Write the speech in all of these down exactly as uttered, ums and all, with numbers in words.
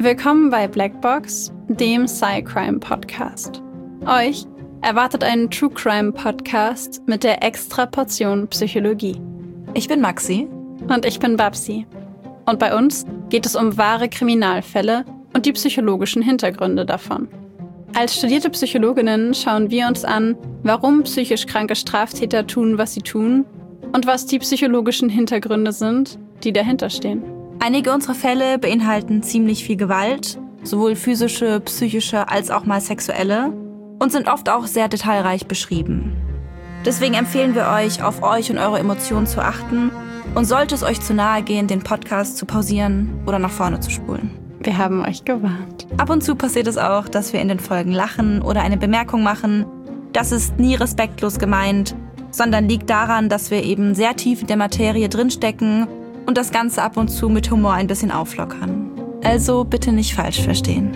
Willkommen bei Blackbox, dem Sci-Crime-Podcast. Euch erwartet ein True-Crime-Podcast mit der extra Portion Psychologie. Ich bin Maxi. Und ich bin Babsi. Und bei uns geht es um wahre Kriminalfälle und die psychologischen Hintergründe davon. Als studierte Psychologinnen schauen wir uns an, warum psychisch kranke Straftäter tun, was sie tun und was die psychologischen Hintergründe sind, die dahinter stehen. Einige unserer Fälle beinhalten ziemlich viel Gewalt, sowohl physische, psychische als auch mal sexuelle, und sind oft auch sehr detailreich beschrieben. Deswegen empfehlen wir euch, auf euch und eure Emotionen zu achten und sollte es euch zu nahe gehen, den Podcast zu pausieren oder nach vorne zu spulen. Wir haben euch gewarnt. Ab und zu passiert es auch, dass wir in den Folgen lachen oder eine Bemerkung machen. Das ist nie respektlos gemeint, sondern liegt daran, dass wir eben sehr tief in der Materie drinstecken und das Ganze ab und zu mit Humor ein bisschen auflockern. Also bitte nicht falsch verstehen.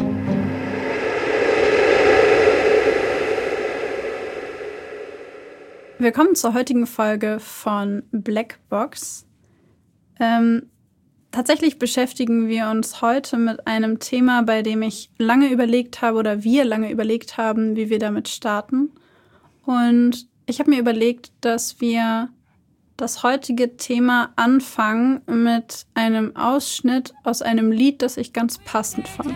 Willkommen zur heutigen Folge von Blackbox. Ähm, tatsächlich beschäftigen wir uns heute mit einem Thema, bei dem ich lange überlegt habe oder wir lange überlegt haben, wie wir damit starten. Und ich habe mir überlegt, dass wir das heutige Thema anfangen mit einem Ausschnitt aus einem Lied, das ich ganz passend fand.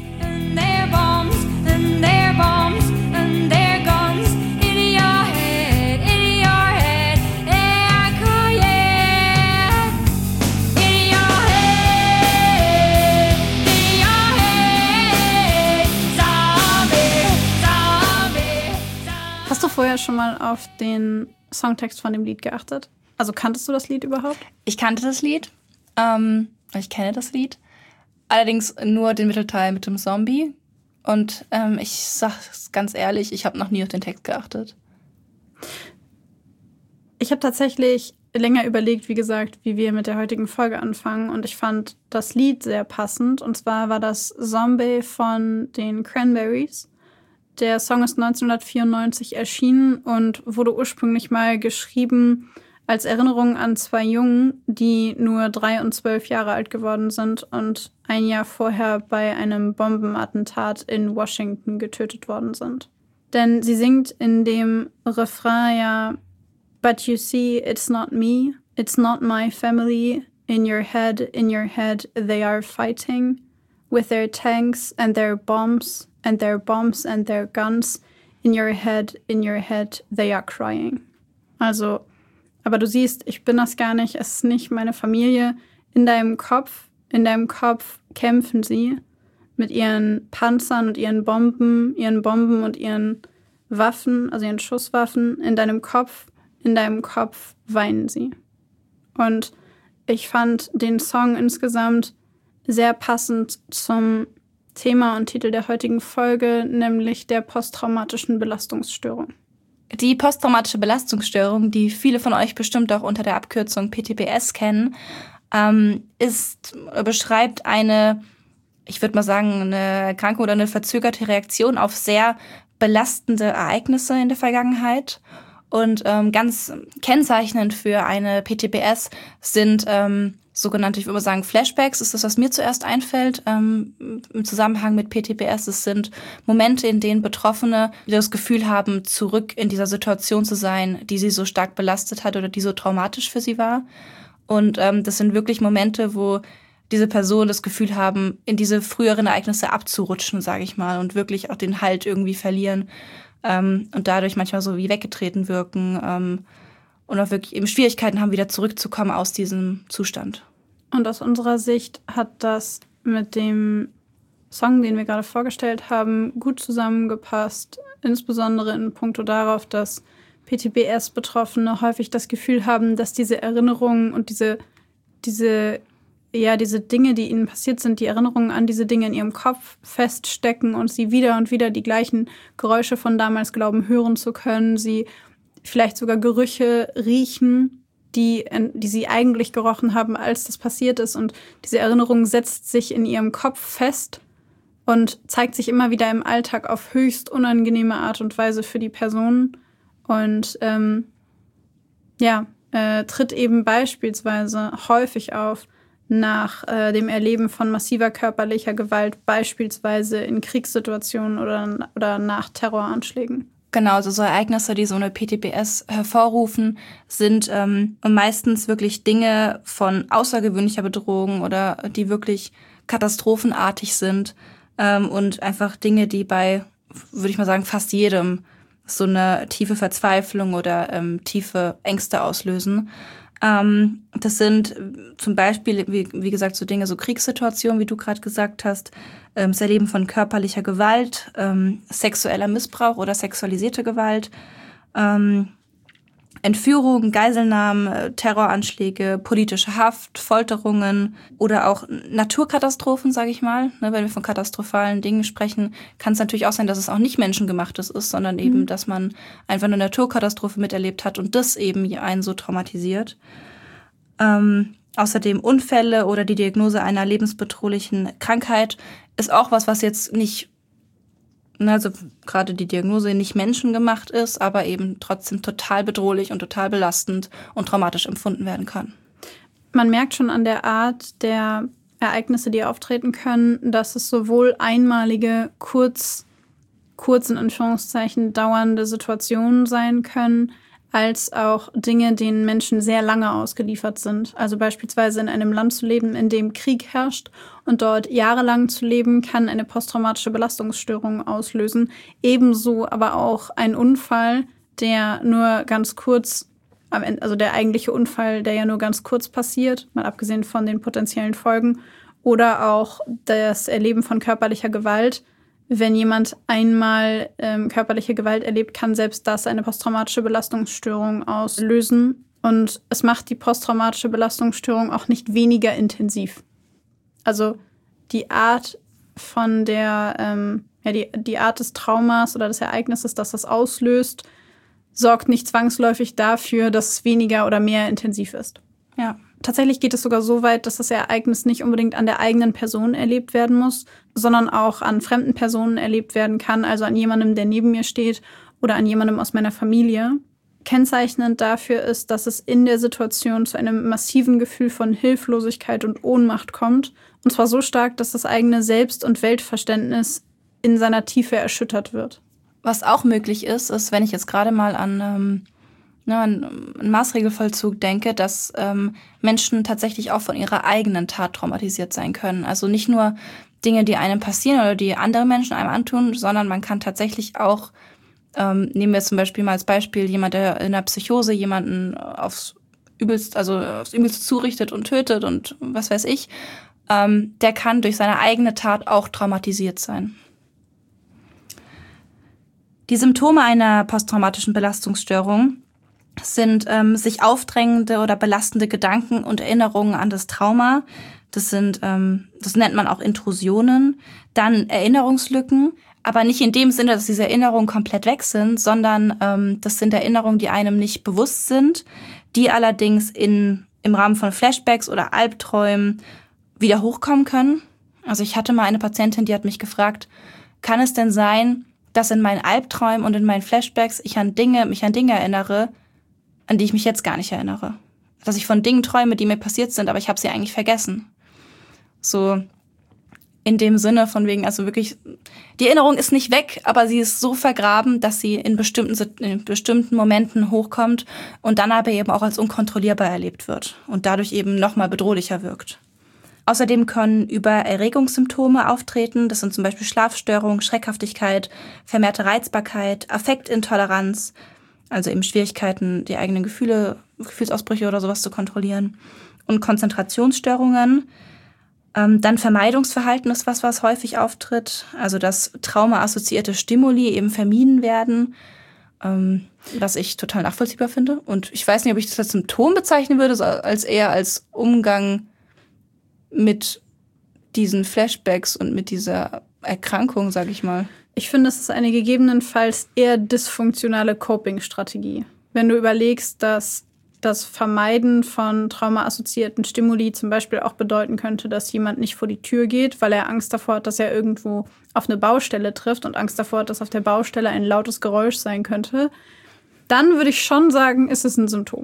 Hast du vorher schon mal auf den Songtext von dem Lied geachtet? Also kanntest du das Lied überhaupt? Ich kannte das Lied. Ähm, ich kenne das Lied. Allerdings nur den Mittelteil mit dem Zombie. Und ähm, ich sag's ganz ehrlich, ich habe noch nie auf den Text geachtet. Ich habe tatsächlich länger überlegt, wie gesagt, wie wir mit der heutigen Folge anfangen. Und ich fand das Lied sehr passend. Und zwar war das Zombie von den Cranberries. Der Song ist neunzehnhundertvierundneunzig erschienen und wurde ursprünglich mal geschrieben als Erinnerung an zwei Jungen, die nur drei und zwölf Jahre alt geworden sind und ein Jahr vorher bei einem Bombenattentat in Washington getötet worden sind. Denn sie singt in dem Refrain ja "But you see, it's not me, it's not my family, in your head, in your head, they are fighting, with their tanks and their bombs and their bombs and their guns, in your head, in your head, they are crying." Also, aber du siehst, ich bin das gar nicht, es ist nicht meine Familie. In deinem Kopf, in deinem Kopf kämpfen sie mit ihren Panzern und ihren Bomben, ihren Bomben und ihren Waffen, also ihren Schusswaffen. In deinem Kopf, in deinem Kopf weinen sie. Und ich fand den Song insgesamt sehr passend zum Thema und Titel der heutigen Folge, nämlich der posttraumatischen Belastungsstörung. Die posttraumatische Belastungsstörung, die viele von euch bestimmt auch unter der Abkürzung P T B S kennen, ähm, ist, beschreibt eine, ich würde mal sagen, eine Erkrankung oder eine verzögerte Reaktion auf sehr belastende Ereignisse in der Vergangenheit. Und ähm, ganz kennzeichnend für eine P T B S sind ähm, sogenannte, ich würde mal sagen, Flashbacks. Das ist das, was mir zuerst einfällt ähm, im Zusammenhang mit P T B S. Es sind Momente, in denen Betroffene das Gefühl haben, zurück in dieser Situation zu sein, die sie so stark belastet hat oder die so traumatisch für sie war. Und ähm, das sind wirklich Momente, wo diese Personen das Gefühl haben, in diese früheren Ereignisse abzurutschen, sage ich mal, und wirklich auch den Halt irgendwie verlieren. Ähm, und dadurch manchmal so wie weggetreten wirken ähm, und auch wirklich eben Schwierigkeiten haben, wieder zurückzukommen aus diesem Zustand. Und aus unserer Sicht hat das mit dem Song, den wir gerade vorgestellt haben, gut zusammengepasst. Insbesondere in puncto darauf, dass P T B S-Betroffene häufig das Gefühl haben, dass diese Erinnerungen und diese, diese, ja, diese Dinge, die ihnen passiert sind, die Erinnerungen an diese Dinge in ihrem Kopf feststecken und sie wieder und wieder die gleichen Geräusche von damals glauben, hören zu können. Sie vielleicht sogar Gerüche riechen, die, die sie eigentlich gerochen haben, als das passiert ist. Und diese Erinnerung setzt sich in ihrem Kopf fest und zeigt sich immer wieder im Alltag auf höchst unangenehme Art und Weise für die Person. Und ähm, ja, äh, tritt eben beispielsweise häufig auf, nach äh, dem Erleben von massiver körperlicher Gewalt, beispielsweise in Kriegssituationen oder, oder nach Terroranschlägen. Genau, also so Ereignisse, die so eine P T B S hervorrufen, sind ähm, meistens wirklich Dinge von außergewöhnlicher Bedrohung oder die wirklich katastrophenartig sind ähm, und einfach Dinge, die bei, würde ich mal sagen, fast jedem so eine tiefe Verzweiflung oder ähm, tiefe Ängste auslösen. Ähm, das sind zum Beispiel, wie, wie gesagt, so Dinge, so Kriegssituationen, wie du gerade gesagt hast, ähm, das Erleben von körperlicher Gewalt, ähm, sexueller Missbrauch oder sexualisierte Gewalt, ähm, Entführung, Geiselnahmen, Terroranschläge, politische Haft, Folterungen oder auch Naturkatastrophen, sage ich mal. Ne, wenn wir von katastrophalen Dingen sprechen, kann es natürlich auch sein, dass es auch nicht menschengemachtes ist, sondern eben, mhm. dass man einfach eine Naturkatastrophe miterlebt hat und das eben einen so traumatisiert. Ähm, außerdem Unfälle oder die Diagnose einer lebensbedrohlichen Krankheit ist auch was, was jetzt nicht, also gerade die Diagnose nicht menschengemacht ist, aber eben trotzdem total bedrohlich und total belastend und traumatisch empfunden werden kann. Man merkt schon an der Art der Ereignisse, die auftreten können, dass es sowohl einmalige, kurz, kurz in Anführungszeichen dauernde Situationen sein können, als auch Dinge, denen Menschen sehr lange ausgeliefert sind. Also beispielsweise in einem Land zu leben, in dem Krieg herrscht und dort jahrelang zu leben, kann eine posttraumatische Belastungsstörung auslösen. Ebenso aber auch ein Unfall, der nur ganz kurz, also der eigentliche Unfall, der ja nur ganz kurz passiert, mal abgesehen von den potenziellen Folgen, oder auch das Erleben von körperlicher Gewalt. Wenn jemand einmal ähm, körperliche Gewalt erlebt, kann selbst das eine posttraumatische Belastungsstörung auslösen. Und es macht die posttraumatische Belastungsstörung auch nicht weniger intensiv. Also die Art von der, ähm, ja, die, die Art des Traumas oder des Ereignisses, das das auslöst, sorgt nicht zwangsläufig dafür, dass es weniger oder mehr intensiv ist. Ja. Tatsächlich geht es sogar so weit, dass das Ereignis nicht unbedingt an der eigenen Person erlebt werden muss, sondern auch an fremden Personen erlebt werden kann, also an jemandem, der neben mir steht oder an jemandem aus meiner Familie. Kennzeichnend dafür ist, dass es in der Situation zu einem massiven Gefühl von Hilflosigkeit und Ohnmacht kommt, und zwar so stark, dass das eigene Selbst- und Weltverständnis in seiner Tiefe erschüttert wird. Was auch möglich ist, ist, wenn ich jetzt gerade mal an ähm einen Maßregelvollzug denke, dass ähm, Menschen tatsächlich auch von ihrer eigenen Tat traumatisiert sein können. Also nicht nur Dinge, die einem passieren oder die andere Menschen einem antun, sondern man kann tatsächlich auch, ähm, nehmen wir zum Beispiel mal als Beispiel, jemand, der in der Psychose jemanden aufs Übelst, also aufs Übelste zurichtet und tötet und was weiß ich, ähm, der kann durch seine eigene Tat auch traumatisiert sein. Die Symptome einer posttraumatischen Belastungsstörung sind ähm, sich aufdrängende oder belastende Gedanken und Erinnerungen an das Trauma. Das sind, ähm, das nennt man auch Intrusionen. Dann Erinnerungslücken, aber nicht in dem Sinne, dass diese Erinnerungen komplett weg sind, sondern ähm, das sind Erinnerungen, die einem nicht bewusst sind, die allerdings in, im Rahmen von Flashbacks oder Albträumen wieder hochkommen können. Also ich hatte mal eine Patientin, die hat mich gefragt, kann es denn sein, dass in meinen Albträumen und in meinen Flashbacks ich an Dinge, mich an Dinge erinnere, an die ich mich jetzt gar nicht erinnere. Dass ich von Dingen träume, die mir passiert sind, aber ich habe sie eigentlich vergessen. So in dem Sinne von wegen, also wirklich, die Erinnerung ist nicht weg, aber sie ist so vergraben, dass sie in bestimmten, in bestimmten Momenten hochkommt und dann aber eben auch als unkontrollierbar erlebt wird und dadurch eben nochmal bedrohlicher wirkt. Außerdem können über Erregungssymptome auftreten. Das sind zum Beispiel Schlafstörungen, Schreckhaftigkeit, vermehrte Reizbarkeit, Affektintoleranz, also eben Schwierigkeiten, die eigenen Gefühle, Gefühlsausbrüche oder sowas zu kontrollieren. Und Konzentrationsstörungen. Ähm, dann Vermeidungsverhalten ist was, was häufig auftritt. Also dass traumaassoziierte Stimuli eben vermieden werden, ähm, was ich total nachvollziehbar finde. Und ich weiß nicht, ob ich das als Symptom bezeichnen würde, als eher als Umgang mit diesen Flashbacks und mit dieser Erkrankung, sag ich mal. Ich finde, es ist eine gegebenenfalls eher dysfunktionale Coping-Strategie. Wenn du überlegst, dass das Vermeiden von traumaassoziierten Stimuli zum Beispiel auch bedeuten könnte, dass jemand nicht vor die Tür geht, weil er Angst davor hat, dass er irgendwo auf eine Baustelle trifft und Angst davor hat, dass auf der Baustelle ein lautes Geräusch sein könnte, dann würde ich schon sagen, ist es ein Symptom.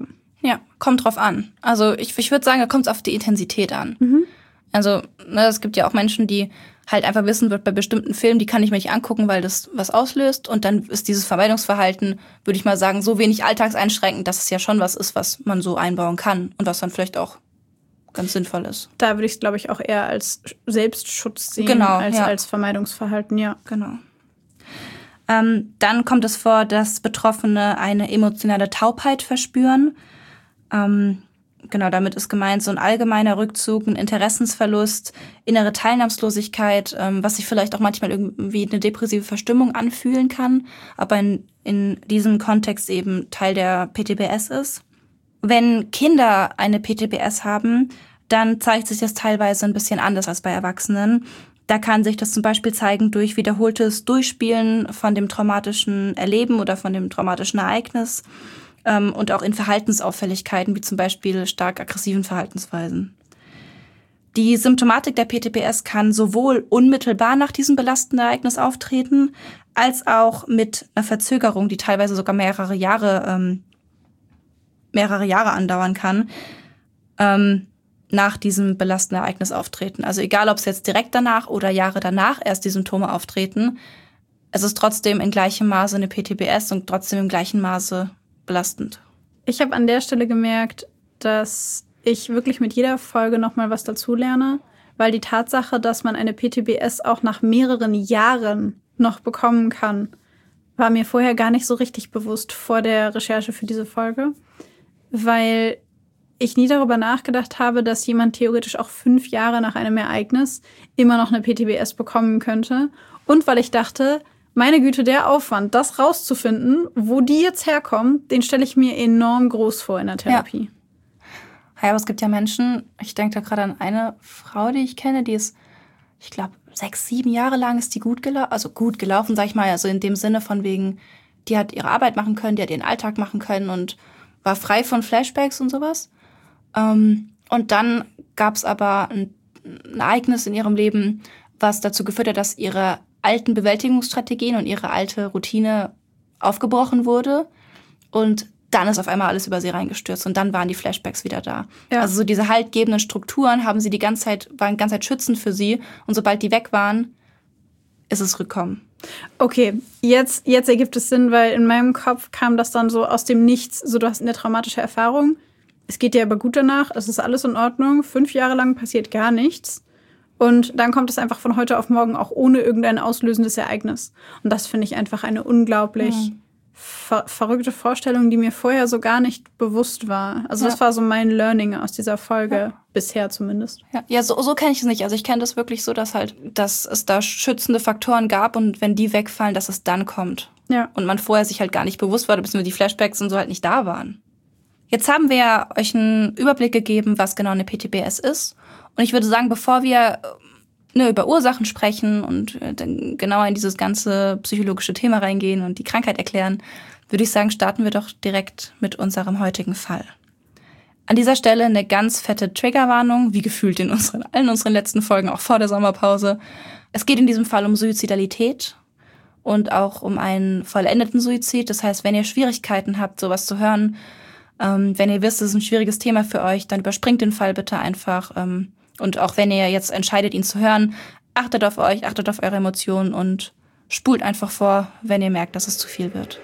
Ja, kommt drauf an. Also ich, ich würde sagen, da kommt es auf die Intensität an. Mhm. Also ne, es gibt ja auch Menschen, die halt einfach wissen wird, bei bestimmten Filmen, die kann ich mir nicht angucken, weil das was auslöst. Und dann ist dieses Vermeidungsverhalten, würde ich mal sagen, so wenig alltagseinschränkend, dass es ja schon was ist, was man so einbauen kann und was dann vielleicht auch ganz sinnvoll ist. Da würde ich es, glaube ich, auch eher als Selbstschutz sehen, genau, als ja. als Vermeidungsverhalten, ja. Genau. Ähm, dann kommt es vor, dass Betroffene eine emotionale Taubheit verspüren. Ähm, genau, damit ist gemeint so ein allgemeiner Rückzug, ein Interessensverlust, innere Teilnahmslosigkeit, ähm, was sich vielleicht auch manchmal irgendwie eine depressive Verstimmung anfühlen kann, aber in, in diesem Kontext eben Teil der P T B S ist. Wenn Kinder eine P T B S haben, dann zeigt sich das teilweise ein bisschen anders als bei Erwachsenen. Da kann sich das zum Beispiel zeigen durch wiederholtes Durchspielen von dem traumatischen Erleben oder von dem traumatischen Ereignis ähm, und auch in Verhaltensauffälligkeiten, wie zum Beispiel stark aggressiven Verhaltensweisen. Die Symptomatik der P T B S kann sowohl unmittelbar nach diesem belastenden Ereignis auftreten, als auch mit einer Verzögerung, die teilweise sogar mehrere Jahre, ähm, mehrere Jahre andauern kann, ähm, nach diesem belastenden Ereignis auftreten. Also egal, ob es jetzt direkt danach oder Jahre danach erst die Symptome auftreten, es ist trotzdem in gleichem Maße eine P T B S und trotzdem im gleichen Maße belastend. Ich habe an der Stelle gemerkt, dass ich wirklich mit jeder Folge nochmal was dazu lerne, weil die Tatsache, dass man eine P T B S auch nach mehreren Jahren noch bekommen kann, war mir vorher gar nicht so richtig bewusst vor der Recherche für diese Folge, weil ich nie darüber nachgedacht habe, dass jemand theoretisch auch fünf Jahre nach einem Ereignis immer noch eine P T B S bekommen könnte. Und weil ich dachte, meine Güte, der Aufwand, das rauszufinden, wo die jetzt herkommen, den stelle ich mir enorm groß vor in der Therapie. Ja, ja, aber es gibt ja Menschen, ich denke da gerade an eine Frau, die ich kenne, die ist, ich glaube, sechs, sieben Jahre lang ist die gut gelaufen, also gut gelaufen, sag ich mal, also in dem Sinne von wegen, die hat ihre Arbeit machen können, die hat ihren Alltag machen können und war frei von Flashbacks und sowas. Um, und dann gab es aber ein, ein Ereignis in ihrem Leben, was dazu geführt hat, dass ihre alten Bewältigungsstrategien und ihre alte Routine aufgebrochen wurde. Und dann ist auf einmal alles über sie reingestürzt und dann waren die Flashbacks wieder da. Ja. Also so diese haltgebenden Strukturen haben sie die ganze Zeit, waren die ganze Zeit schützend für sie. Und sobald die weg waren, ist es rückkommen. Okay, jetzt, jetzt ergibt es Sinn, weil in meinem Kopf kam das dann so aus dem Nichts. So, du hast eine traumatische Erfahrung. Es geht dir aber gut danach, es ist alles in Ordnung. Fünf Jahre lang passiert gar nichts. Und dann kommt es einfach von heute auf morgen auch ohne irgendein auslösendes Ereignis. Und das finde ich einfach eine unglaublich mhm. ver- verrückte Vorstellung, die mir vorher so gar nicht bewusst war. Also ja. Das war so mein Learning aus dieser Folge, ja. Bisher zumindest. Ja, ja so, so kenne ich es nicht. Also ich kenne das wirklich so, dass halt, dass es da schützende Faktoren gab und wenn die wegfallen, dass es dann kommt. Ja. Und man vorher sich halt gar nicht bewusst war, beziehungsweise die Flashbacks und so halt nicht da waren. Jetzt haben wir euch einen Überblick gegeben, was genau eine P T B S ist. Und ich würde sagen, bevor wir ne, über Ursachen sprechen und dann genauer in dieses ganze psychologische Thema reingehen und die Krankheit erklären, würde ich sagen, starten wir doch direkt mit unserem heutigen Fall. An dieser Stelle eine ganz fette Triggerwarnung, wie gefühlt in unseren, allen unseren letzten Folgen, auch vor der Sommerpause. Es geht in diesem Fall um Suizidalität und auch um einen vollendeten Suizid. Das heißt, wenn ihr Schwierigkeiten habt, sowas zu hören, Ähm, wenn ihr wisst, es ist ein schwieriges Thema für euch, dann überspringt den Fall bitte einfach. Ähm, und auch wenn ihr jetzt entscheidet, ihn zu hören, achtet auf euch, achtet auf eure Emotionen und spult einfach vor, wenn ihr merkt, dass es zu viel wird.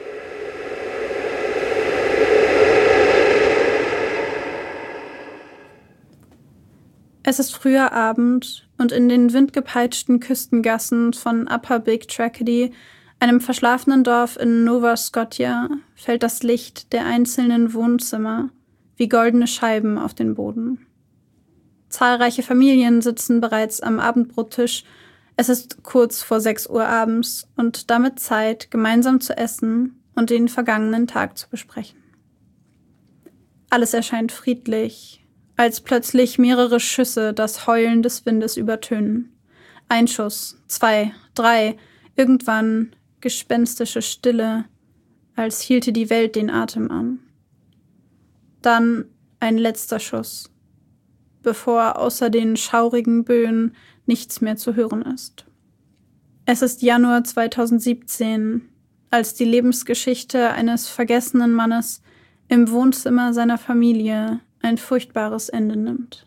Es ist früher Abend und in den windgepeitschten Küstengassen von Upper Big Tragedy, einem verschlafenen Dorf in Nova Scotia, fällt das Licht der einzelnen Wohnzimmer wie goldene Scheiben auf den Boden. Zahlreiche Familien sitzen bereits am Abendbrottisch. Es ist kurz vor sechs Uhr abends und damit Zeit, gemeinsam zu essen und den vergangenen Tag zu besprechen. Alles erscheint friedlich, als plötzlich mehrere Schüsse das Heulen des Windes übertönen. Ein Schuss, zwei, drei, irgendwann gespenstische Stille, als hielte die Welt den Atem an. Dann ein letzter Schuss, bevor außer den schaurigen Böen nichts mehr zu hören ist. Es ist Januar zweitausendsiebzehn, als die Lebensgeschichte eines vergessenen Mannes im Wohnzimmer seiner Familie ein furchtbares Ende nimmt.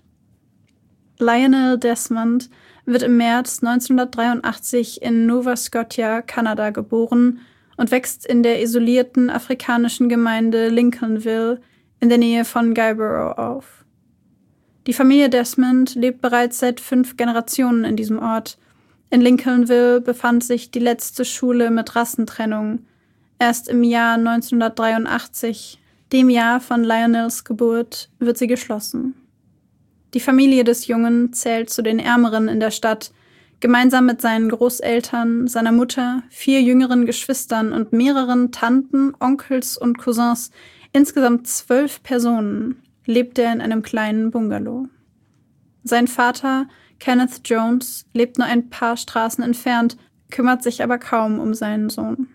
Lionel Desmond wird im März neunzehnhundertdreiundachtzig in Nova Scotia, Kanada, geboren und wächst in der isolierten afrikanischen Gemeinde Lincolnville in der Nähe von Guyborough auf. Die Familie Desmond lebt bereits seit fünf Generationen in diesem Ort. In Lincolnville befand sich die letzte Schule mit Rassentrennung. Erst im Jahr neunzehnhundertdreiundachtzig, dem Jahr von Lionels Geburt, wird sie geschlossen. Die Familie des Jungen zählt zu den Ärmeren in der Stadt. Gemeinsam mit seinen Großeltern, seiner Mutter, vier jüngeren Geschwistern und mehreren Tanten, Onkels und Cousins, insgesamt zwölf Personen, lebt er in einem kleinen Bungalow. Sein Vater, Kenneth Jones, lebt nur ein paar Straßen entfernt, kümmert sich aber kaum um seinen Sohn.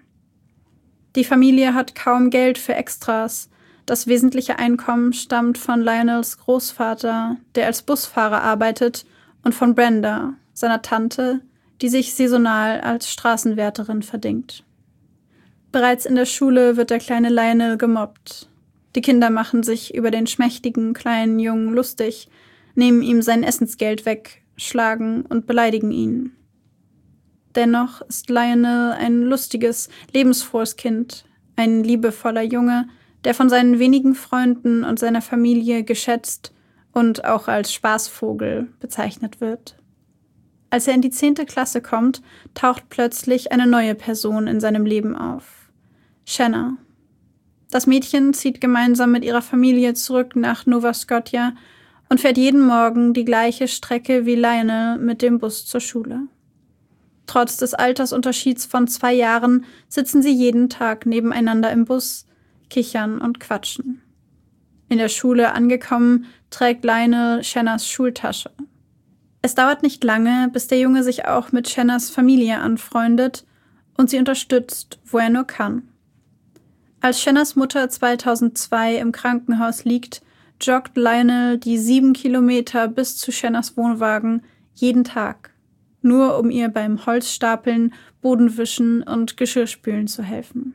Die Familie hat kaum Geld für Extras. Das wesentliche Einkommen stammt von Lionels Großvater, der als Busfahrer arbeitet, und von Brenda, seiner Tante, die sich saisonal als Straßenwärterin verdingt. Bereits in der Schule wird der kleine Lionel gemobbt. Die Kinder machen sich über den schmächtigen kleinen Jungen lustig, nehmen ihm sein Essensgeld weg, schlagen und beleidigen ihn. Dennoch ist Lionel ein lustiges, lebensfrohes Kind, ein liebevoller Junge, der von seinen wenigen Freunden und seiner Familie geschätzt und auch als Spaßvogel bezeichnet wird. Als er in die zehnte Klasse kommt, taucht plötzlich eine neue Person in seinem Leben auf. Shanna. Das Mädchen zieht gemeinsam mit ihrer Familie zurück nach Nova Scotia und fährt jeden Morgen die gleiche Strecke wie Lionel mit dem Bus zur Schule. Trotz des Altersunterschieds von zwei Jahren sitzen sie jeden Tag nebeneinander im Bus, kichern und quatschen. In der Schule angekommen, trägt Lionel Shannas Schultasche. Es dauert nicht lange, bis der Junge sich auch mit Shannas Familie anfreundet und sie unterstützt, wo er nur kann. Als Shannas Mutter zweitausendzwei im Krankenhaus liegt, joggt Lionel die sieben Kilometer bis zu Shannas Wohnwagen jeden Tag, nur um ihr beim Holzstapeln, Bodenwischen und Geschirrspülen zu helfen.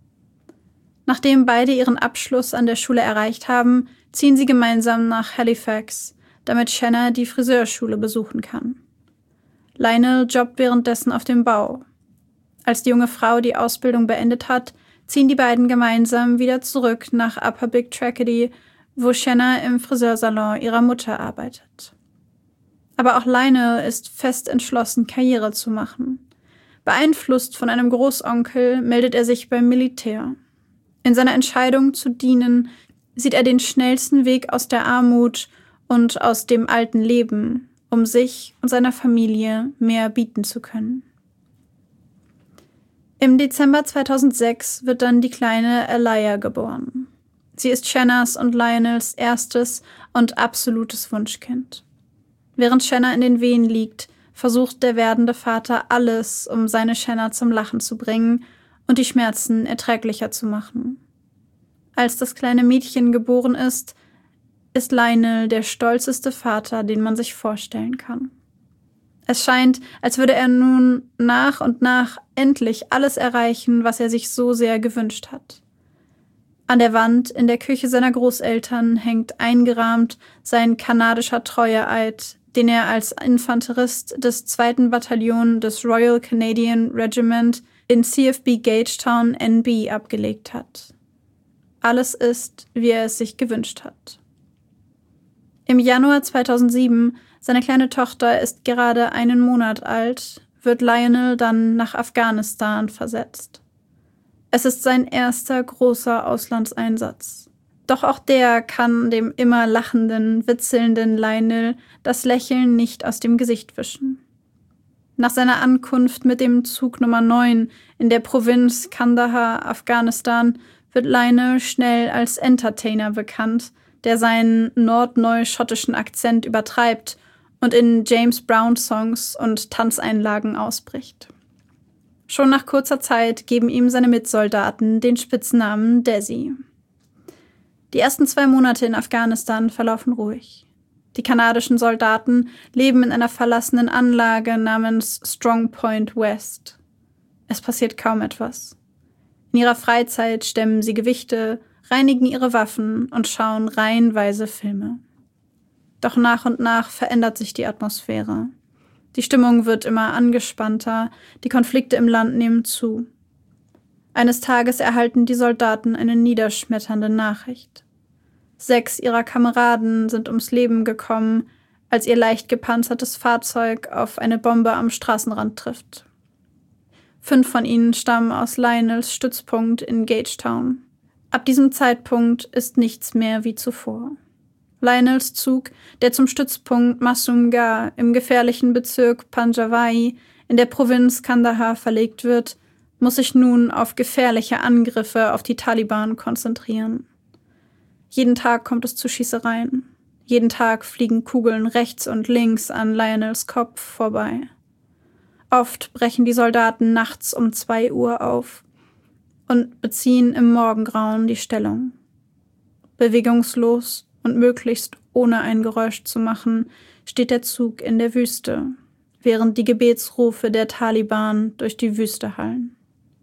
Nachdem beide ihren Abschluss an der Schule erreicht haben, ziehen sie gemeinsam nach Halifax, damit Shanna die Friseurschule besuchen kann. Lionel jobbt währenddessen auf dem Bau. Als die junge Frau die Ausbildung beendet hat, ziehen die beiden gemeinsam wieder zurück nach Upper Big Tracadie, wo Shanna im Friseursalon ihrer Mutter arbeitet. Aber auch Lionel ist fest entschlossen, Karriere zu machen. Beeinflusst von einem Großonkel meldet er sich beim Militär. In seiner Entscheidung zu dienen, sieht er den schnellsten Weg aus der Armut und aus dem alten Leben, um sich und seiner Familie mehr bieten zu können. Im Dezember zweitausendsechs wird dann die kleine Aliyah geboren. Sie ist Shannas und Lionels erstes und absolutes Wunschkind. Während Shanna in den Wehen liegt, versucht der werdende Vater alles, um seine Shanna zum Lachen zu bringen und die Schmerzen erträglicher zu machen. Als das kleine Mädchen geboren ist, ist Lionel der stolzeste Vater, den man sich vorstellen kann. Es scheint, als würde er nun nach und nach endlich alles erreichen, was er sich so sehr gewünscht hat. An der Wand in der Küche seiner Großeltern hängt eingerahmt sein kanadischer Treueeid, den er als Infanterist des zweiten Bataillon des Royal Canadian Regiment in C F B Gagetown N B abgelegt hat. Alles ist, wie er es sich gewünscht hat. Im Januar zweitausendsieben, seine kleine Tochter ist gerade einen Monat alt, wird Lionel dann nach Afghanistan versetzt. Es ist sein erster großer Auslandseinsatz. Doch auch der kann dem immer lachenden, witzelnden Lionel das Lächeln nicht aus dem Gesicht wischen. Nach seiner Ankunft mit dem Zug Nummer neun in der Provinz Kandahar, Afghanistan, wird Lionel schnell als Entertainer bekannt, der seinen nordneu-schottischen Akzent übertreibt und in James Brown-Songs und Tanzeinlagen ausbricht. Schon nach kurzer Zeit geben ihm seine Mitsoldaten den Spitznamen Desi. Die ersten zwei Monate in Afghanistan verlaufen ruhig. Die kanadischen Soldaten leben in einer verlassenen Anlage namens Strong Point West. Es passiert kaum etwas. In ihrer Freizeit stemmen sie Gewichte, reinigen ihre Waffen und schauen reihenweise Filme. Doch nach und nach verändert sich die Atmosphäre. Die Stimmung wird immer angespannter, die Konflikte im Land nehmen zu. Eines Tages erhalten die Soldaten eine niederschmetternde Nachricht. Sechs ihrer Kameraden sind ums Leben gekommen, als ihr leicht gepanzertes Fahrzeug auf eine Bombe am Straßenrand trifft. Fünf von ihnen stammen aus Lionels Stützpunkt in Gagetown. Ab diesem Zeitpunkt ist nichts mehr wie zuvor. Lionels Zug, der zum Stützpunkt Masumgar im gefährlichen Bezirk Panjawai in der Provinz Kandahar verlegt wird, muss sich nun auf gefährliche Angriffe auf die Taliban konzentrieren. Jeden Tag kommt es zu Schießereien. Jeden Tag fliegen Kugeln rechts und links an Lionels Kopf vorbei. Oft brechen die Soldaten nachts um zwei Uhr auf und beziehen im Morgengrauen die Stellung. Bewegungslos und möglichst ohne ein Geräusch zu machen, steht der Zug in der Wüste, während die Gebetsrufe der Taliban durch die Wüste hallen.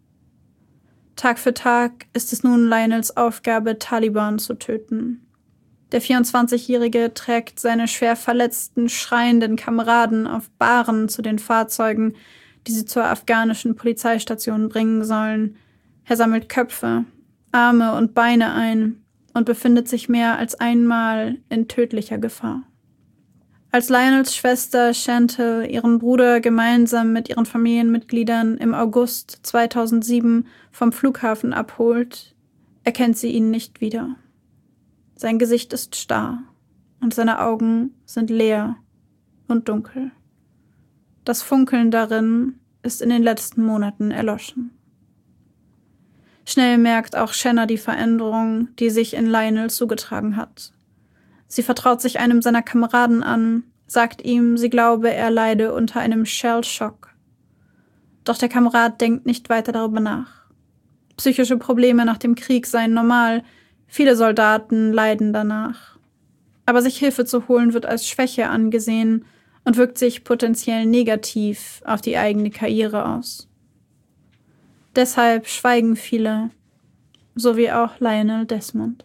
Tag für Tag ist es nun Lionels Aufgabe, Taliban zu töten. Der vierundzwanzigjährige trägt seine schwer verletzten, schreienden Kameraden auf Bahren zu den Fahrzeugen, die sie zur afghanischen Polizeistation bringen sollen. Er sammelt Köpfe, Arme und Beine ein und befindet sich mehr als einmal in tödlicher Gefahr. Als Lionels Schwester Chantal ihren Bruder gemeinsam mit ihren Familienmitgliedern im August zweitausendsieben vom Flughafen abholt, erkennt sie ihn nicht wieder. Sein Gesicht ist starr und seine Augen sind leer und dunkel. Das Funkeln darin ist in den letzten Monaten erloschen. Schnell merkt auch Shanna die Veränderung, die sich in Lionel zugetragen hat. Sie vertraut sich einem seiner Kameraden an, sagt ihm, sie glaube, er leide unter einem Shell-Shock. Doch der Kamerad denkt nicht weiter darüber nach. Psychische Probleme nach dem Krieg seien normal, viele Soldaten leiden danach. Aber sich Hilfe zu holen wird als Schwäche angesehen und wirkt sich potenziell negativ auf die eigene Karriere aus. Deshalb schweigen viele, so wie auch Lionel Desmond.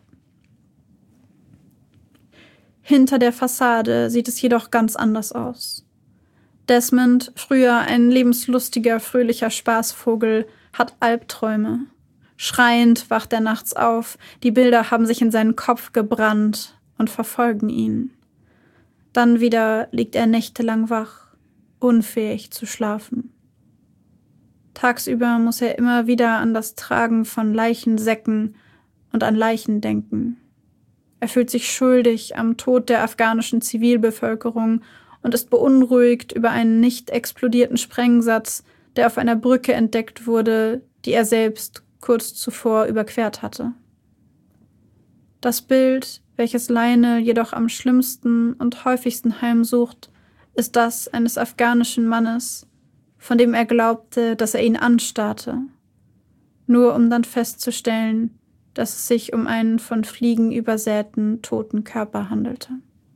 Hinter der Fassade sieht es jedoch ganz anders aus. Desmond, früher ein lebenslustiger, fröhlicher Spaßvogel, hat Albträume. Schreiend wacht er nachts auf, die Bilder haben sich in seinen Kopf gebrannt und verfolgen ihn. Dann wieder liegt er nächtelang wach, unfähig zu schlafen. Tagsüber muss er immer wieder an das Tragen von Leichensäcken und an Leichen denken. Er fühlt sich schuldig am Tod der afghanischen Zivilbevölkerung und ist beunruhigt über einen nicht explodierten Sprengsatz, der auf einer Brücke entdeckt wurde, die er selbst kurz zuvor überquert hatte. Das Bild, welches Lionel jedoch am schlimmsten und häufigsten heimsucht, ist das eines afghanischen Mannes, von dem er glaubte, dass er ihn anstarrte, nur um dann festzustellen, dass es sich um einen von Fliegen übersäten, toten Körper handelte.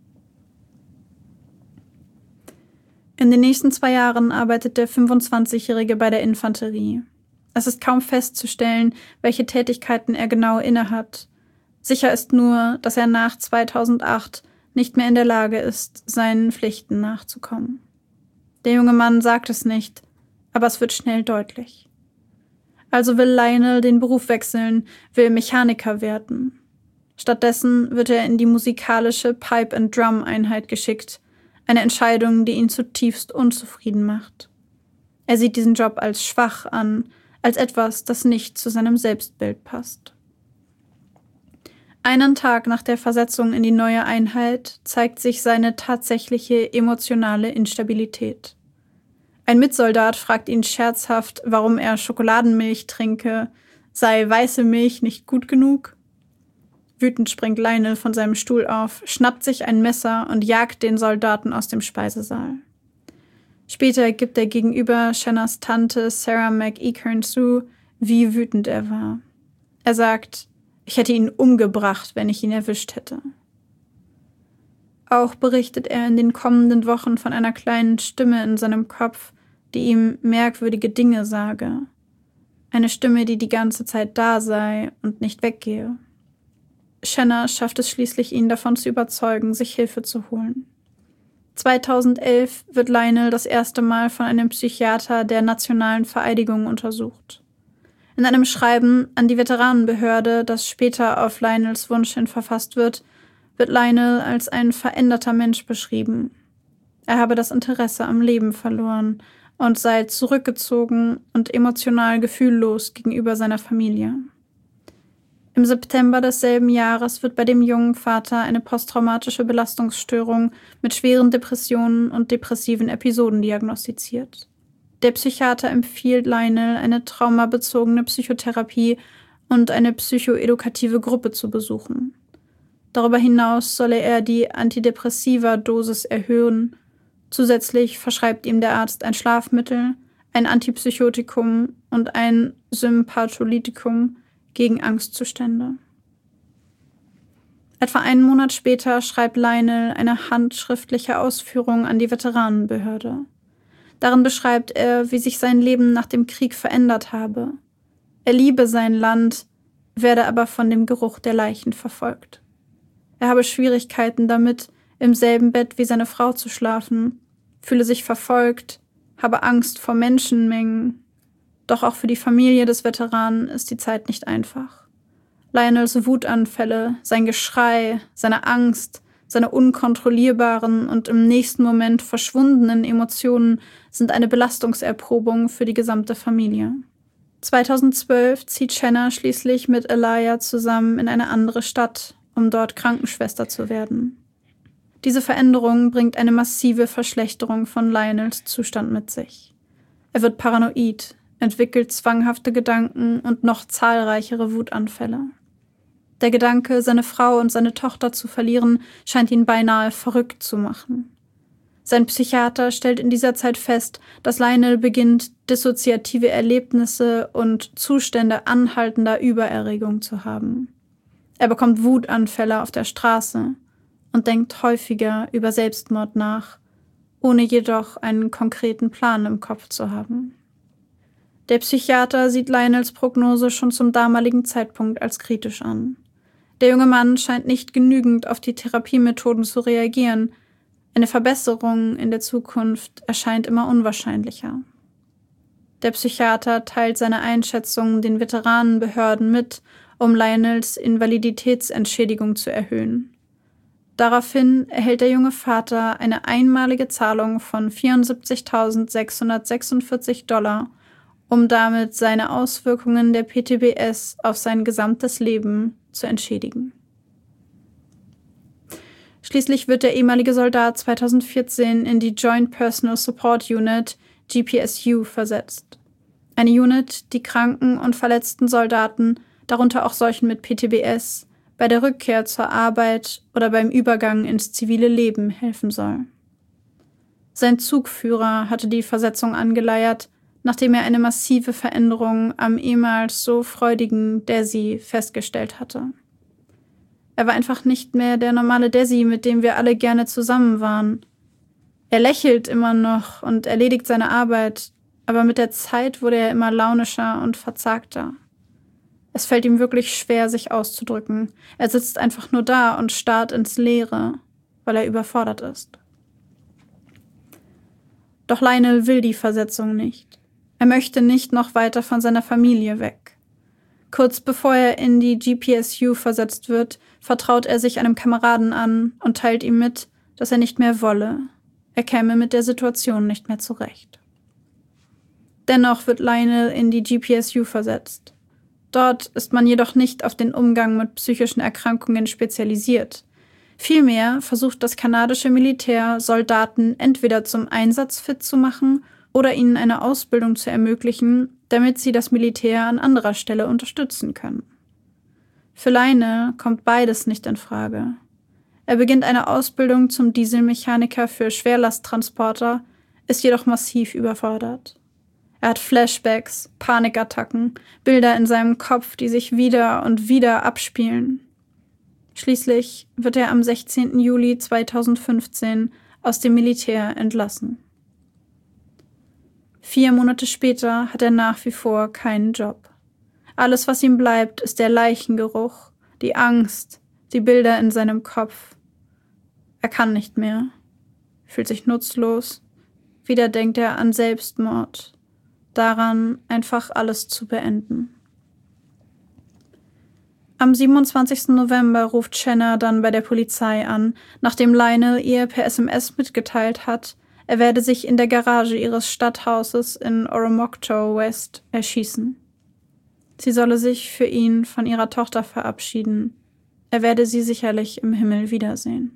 In den nächsten zwei Jahren arbeitet der fünfundzwanzigjährige bei der Infanterie. Es ist kaum festzustellen, welche Tätigkeiten er genau innehat. Sicher ist nur, dass er nach zweitausendacht nicht mehr in der Lage ist, seinen Pflichten nachzukommen. Der junge Mann sagt es nicht, aber es wird schnell deutlich. Also will Lionel den Beruf wechseln, will Mechaniker werden. Stattdessen wird er in die musikalische Pipe-and-Drum-Einheit geschickt, eine Entscheidung, die ihn zutiefst unzufrieden macht. Er sieht diesen Job als schwach an, als etwas, das nicht zu seinem Selbstbild passt. Einen Tag nach der Versetzung in die neue Einheit zeigt sich seine tatsächliche emotionale Instabilität. Ein Mitsoldat fragt ihn scherzhaft, warum er Schokoladenmilch trinke, sei weiße Milch nicht gut genug? Wütend springt Lionel von seinem Stuhl auf, schnappt sich ein Messer und jagt den Soldaten aus dem Speisesaal. Später gibt er gegenüber Shannas Tante Sarah McEachern zu, wie wütend er war. Er sagt, ich hätte ihn umgebracht, wenn ich ihn erwischt hätte. Auch berichtet er in den kommenden Wochen von einer kleinen Stimme in seinem Kopf, die ihm merkwürdige Dinge sage. Eine Stimme, die die ganze Zeit da sei und nicht weggehe. Shanna schafft es schließlich, ihn davon zu überzeugen, sich Hilfe zu holen. zweitausendelf wird Lionel das erste Mal von einem Psychiater der Nationalen Vereidigung untersucht. In einem Schreiben an die Veteranenbehörde, das später auf Lionels Wunsch hin verfasst wird, wird Lionel als ein veränderter Mensch beschrieben. Er habe das Interesse am Leben verloren und sei zurückgezogen und emotional gefühllos gegenüber seiner Familie. Im September desselben Jahres wird bei dem jungen Vater eine posttraumatische Belastungsstörung mit schweren Depressionen und depressiven Episoden diagnostiziert. Der Psychiater empfiehlt Lionel, eine traumabezogene Psychotherapie und eine psychoedukative Gruppe zu besuchen. Darüber hinaus solle er die Antidepressiva-Dosis erhöhen. Zusätzlich verschreibt ihm der Arzt ein Schlafmittel, ein Antipsychotikum und ein Sympatholytikum gegen Angstzustände. Etwa einen Monat später schreibt Lionel eine handschriftliche Ausführung an die Veteranenbehörde. Darin beschreibt er, wie sich sein Leben nach dem Krieg verändert habe. Er liebe sein Land, werde aber von dem Geruch der Leichen verfolgt. Er habe Schwierigkeiten damit, im selben Bett wie seine Frau zu schlafen, fühle sich verfolgt, habe Angst vor Menschenmengen. Doch auch für die Familie des Veteranen ist die Zeit nicht einfach. Lionels Wutanfälle, sein Geschrei, seine Angst, seine unkontrollierbaren und im nächsten Moment verschwundenen Emotionen sind eine Belastungserprobung für die gesamte Familie. zweitausendzwölf zieht Shanna schließlich mit Elijah zusammen in eine andere Stadt, um dort Krankenschwester zu werden. Diese Veränderung bringt eine massive Verschlechterung von Lionels Zustand mit sich. Er wird paranoid, entwickelt zwanghafte Gedanken und noch zahlreichere Wutanfälle. Der Gedanke, seine Frau und seine Tochter zu verlieren, scheint ihn beinahe verrückt zu machen. Sein Psychiater stellt in dieser Zeit fest, dass Lionel beginnt, dissoziative Erlebnisse und Zustände anhaltender Übererregung zu haben. Er bekommt Wutanfälle auf der Straße und denkt häufiger über Selbstmord nach, ohne jedoch einen konkreten Plan im Kopf zu haben. Der Psychiater sieht Lionels Prognose schon zum damaligen Zeitpunkt als kritisch an. Der junge Mann scheint nicht genügend auf die Therapiemethoden zu reagieren. Eine Verbesserung in der Zukunft erscheint immer unwahrscheinlicher. Der Psychiater teilt seine Einschätzungen den Veteranenbehörden mit, um Lionels Invaliditätsentschädigung zu erhöhen. Daraufhin erhält der junge Vater eine einmalige Zahlung von vierundsiebzigtausendsechshundertsechsundvierzig Dollar, um damit seine Auswirkungen der P T B S auf sein gesamtes Leben zu entschädigen. Schließlich wird der ehemalige Soldat zweitausendvierzehn in die Joint Personal Support Unit, G P S U, versetzt. Eine Unit, die kranken und verletzten Soldaten, darunter auch solchen mit P T B S, bei der Rückkehr zur Arbeit oder beim Übergang ins zivile Leben helfen soll. Sein Zugführer hatte die Versetzung angeleiert, nachdem er eine massive Veränderung am ehemals so freudigen Desi festgestellt hatte. Er war einfach nicht mehr der normale Desi, mit dem wir alle gerne zusammen waren. Er lächelt immer noch und erledigt seine Arbeit, aber mit der Zeit wurde er immer launischer und verzagter. Es fällt ihm wirklich schwer, sich auszudrücken. Er sitzt einfach nur da und starrt ins Leere, weil er überfordert ist. Doch Lionel will die Versetzung nicht. Er möchte nicht noch weiter von seiner Familie weg. Kurz bevor er in die G P S U versetzt wird, vertraut er sich einem Kameraden an und teilt ihm mit, dass er nicht mehr wolle. Er käme mit der Situation nicht mehr zurecht. Dennoch wird Lionel in die G P S U versetzt. Dort ist man jedoch nicht auf den Umgang mit psychischen Erkrankungen spezialisiert. Vielmehr versucht das kanadische Militär, Soldaten entweder zum Einsatz fit zu machen oder ihnen eine Ausbildung zu ermöglichen, damit sie das Militär an anderer Stelle unterstützen können. Für Lionel kommt beides nicht in Frage. Er beginnt eine Ausbildung zum Dieselmechaniker für Schwerlasttransporter, ist jedoch massiv überfordert. Er hat Flashbacks, Panikattacken, Bilder in seinem Kopf, die sich wieder und wieder abspielen. Schließlich wird er am sechzehnten Juli zweitausendfünfzehn aus dem Militär entlassen. Vier Monate später hat er nach wie vor keinen Job. Alles, was ihm bleibt, ist der Leichengeruch, die Angst, die Bilder in seinem Kopf. Er kann nicht mehr, fühlt sich nutzlos. Wieder denkt er an Selbstmord, daran, einfach alles zu beenden. Am siebenundzwanzigsten November ruft Shanna dann bei der Polizei an, nachdem Lionel ihr per S M S mitgeteilt hat, er werde sich in der Garage ihres Stadthauses in Oromocto West erschießen. Sie solle sich für ihn von ihrer Tochter verabschieden. Er werde sie sicherlich im Himmel wiedersehen.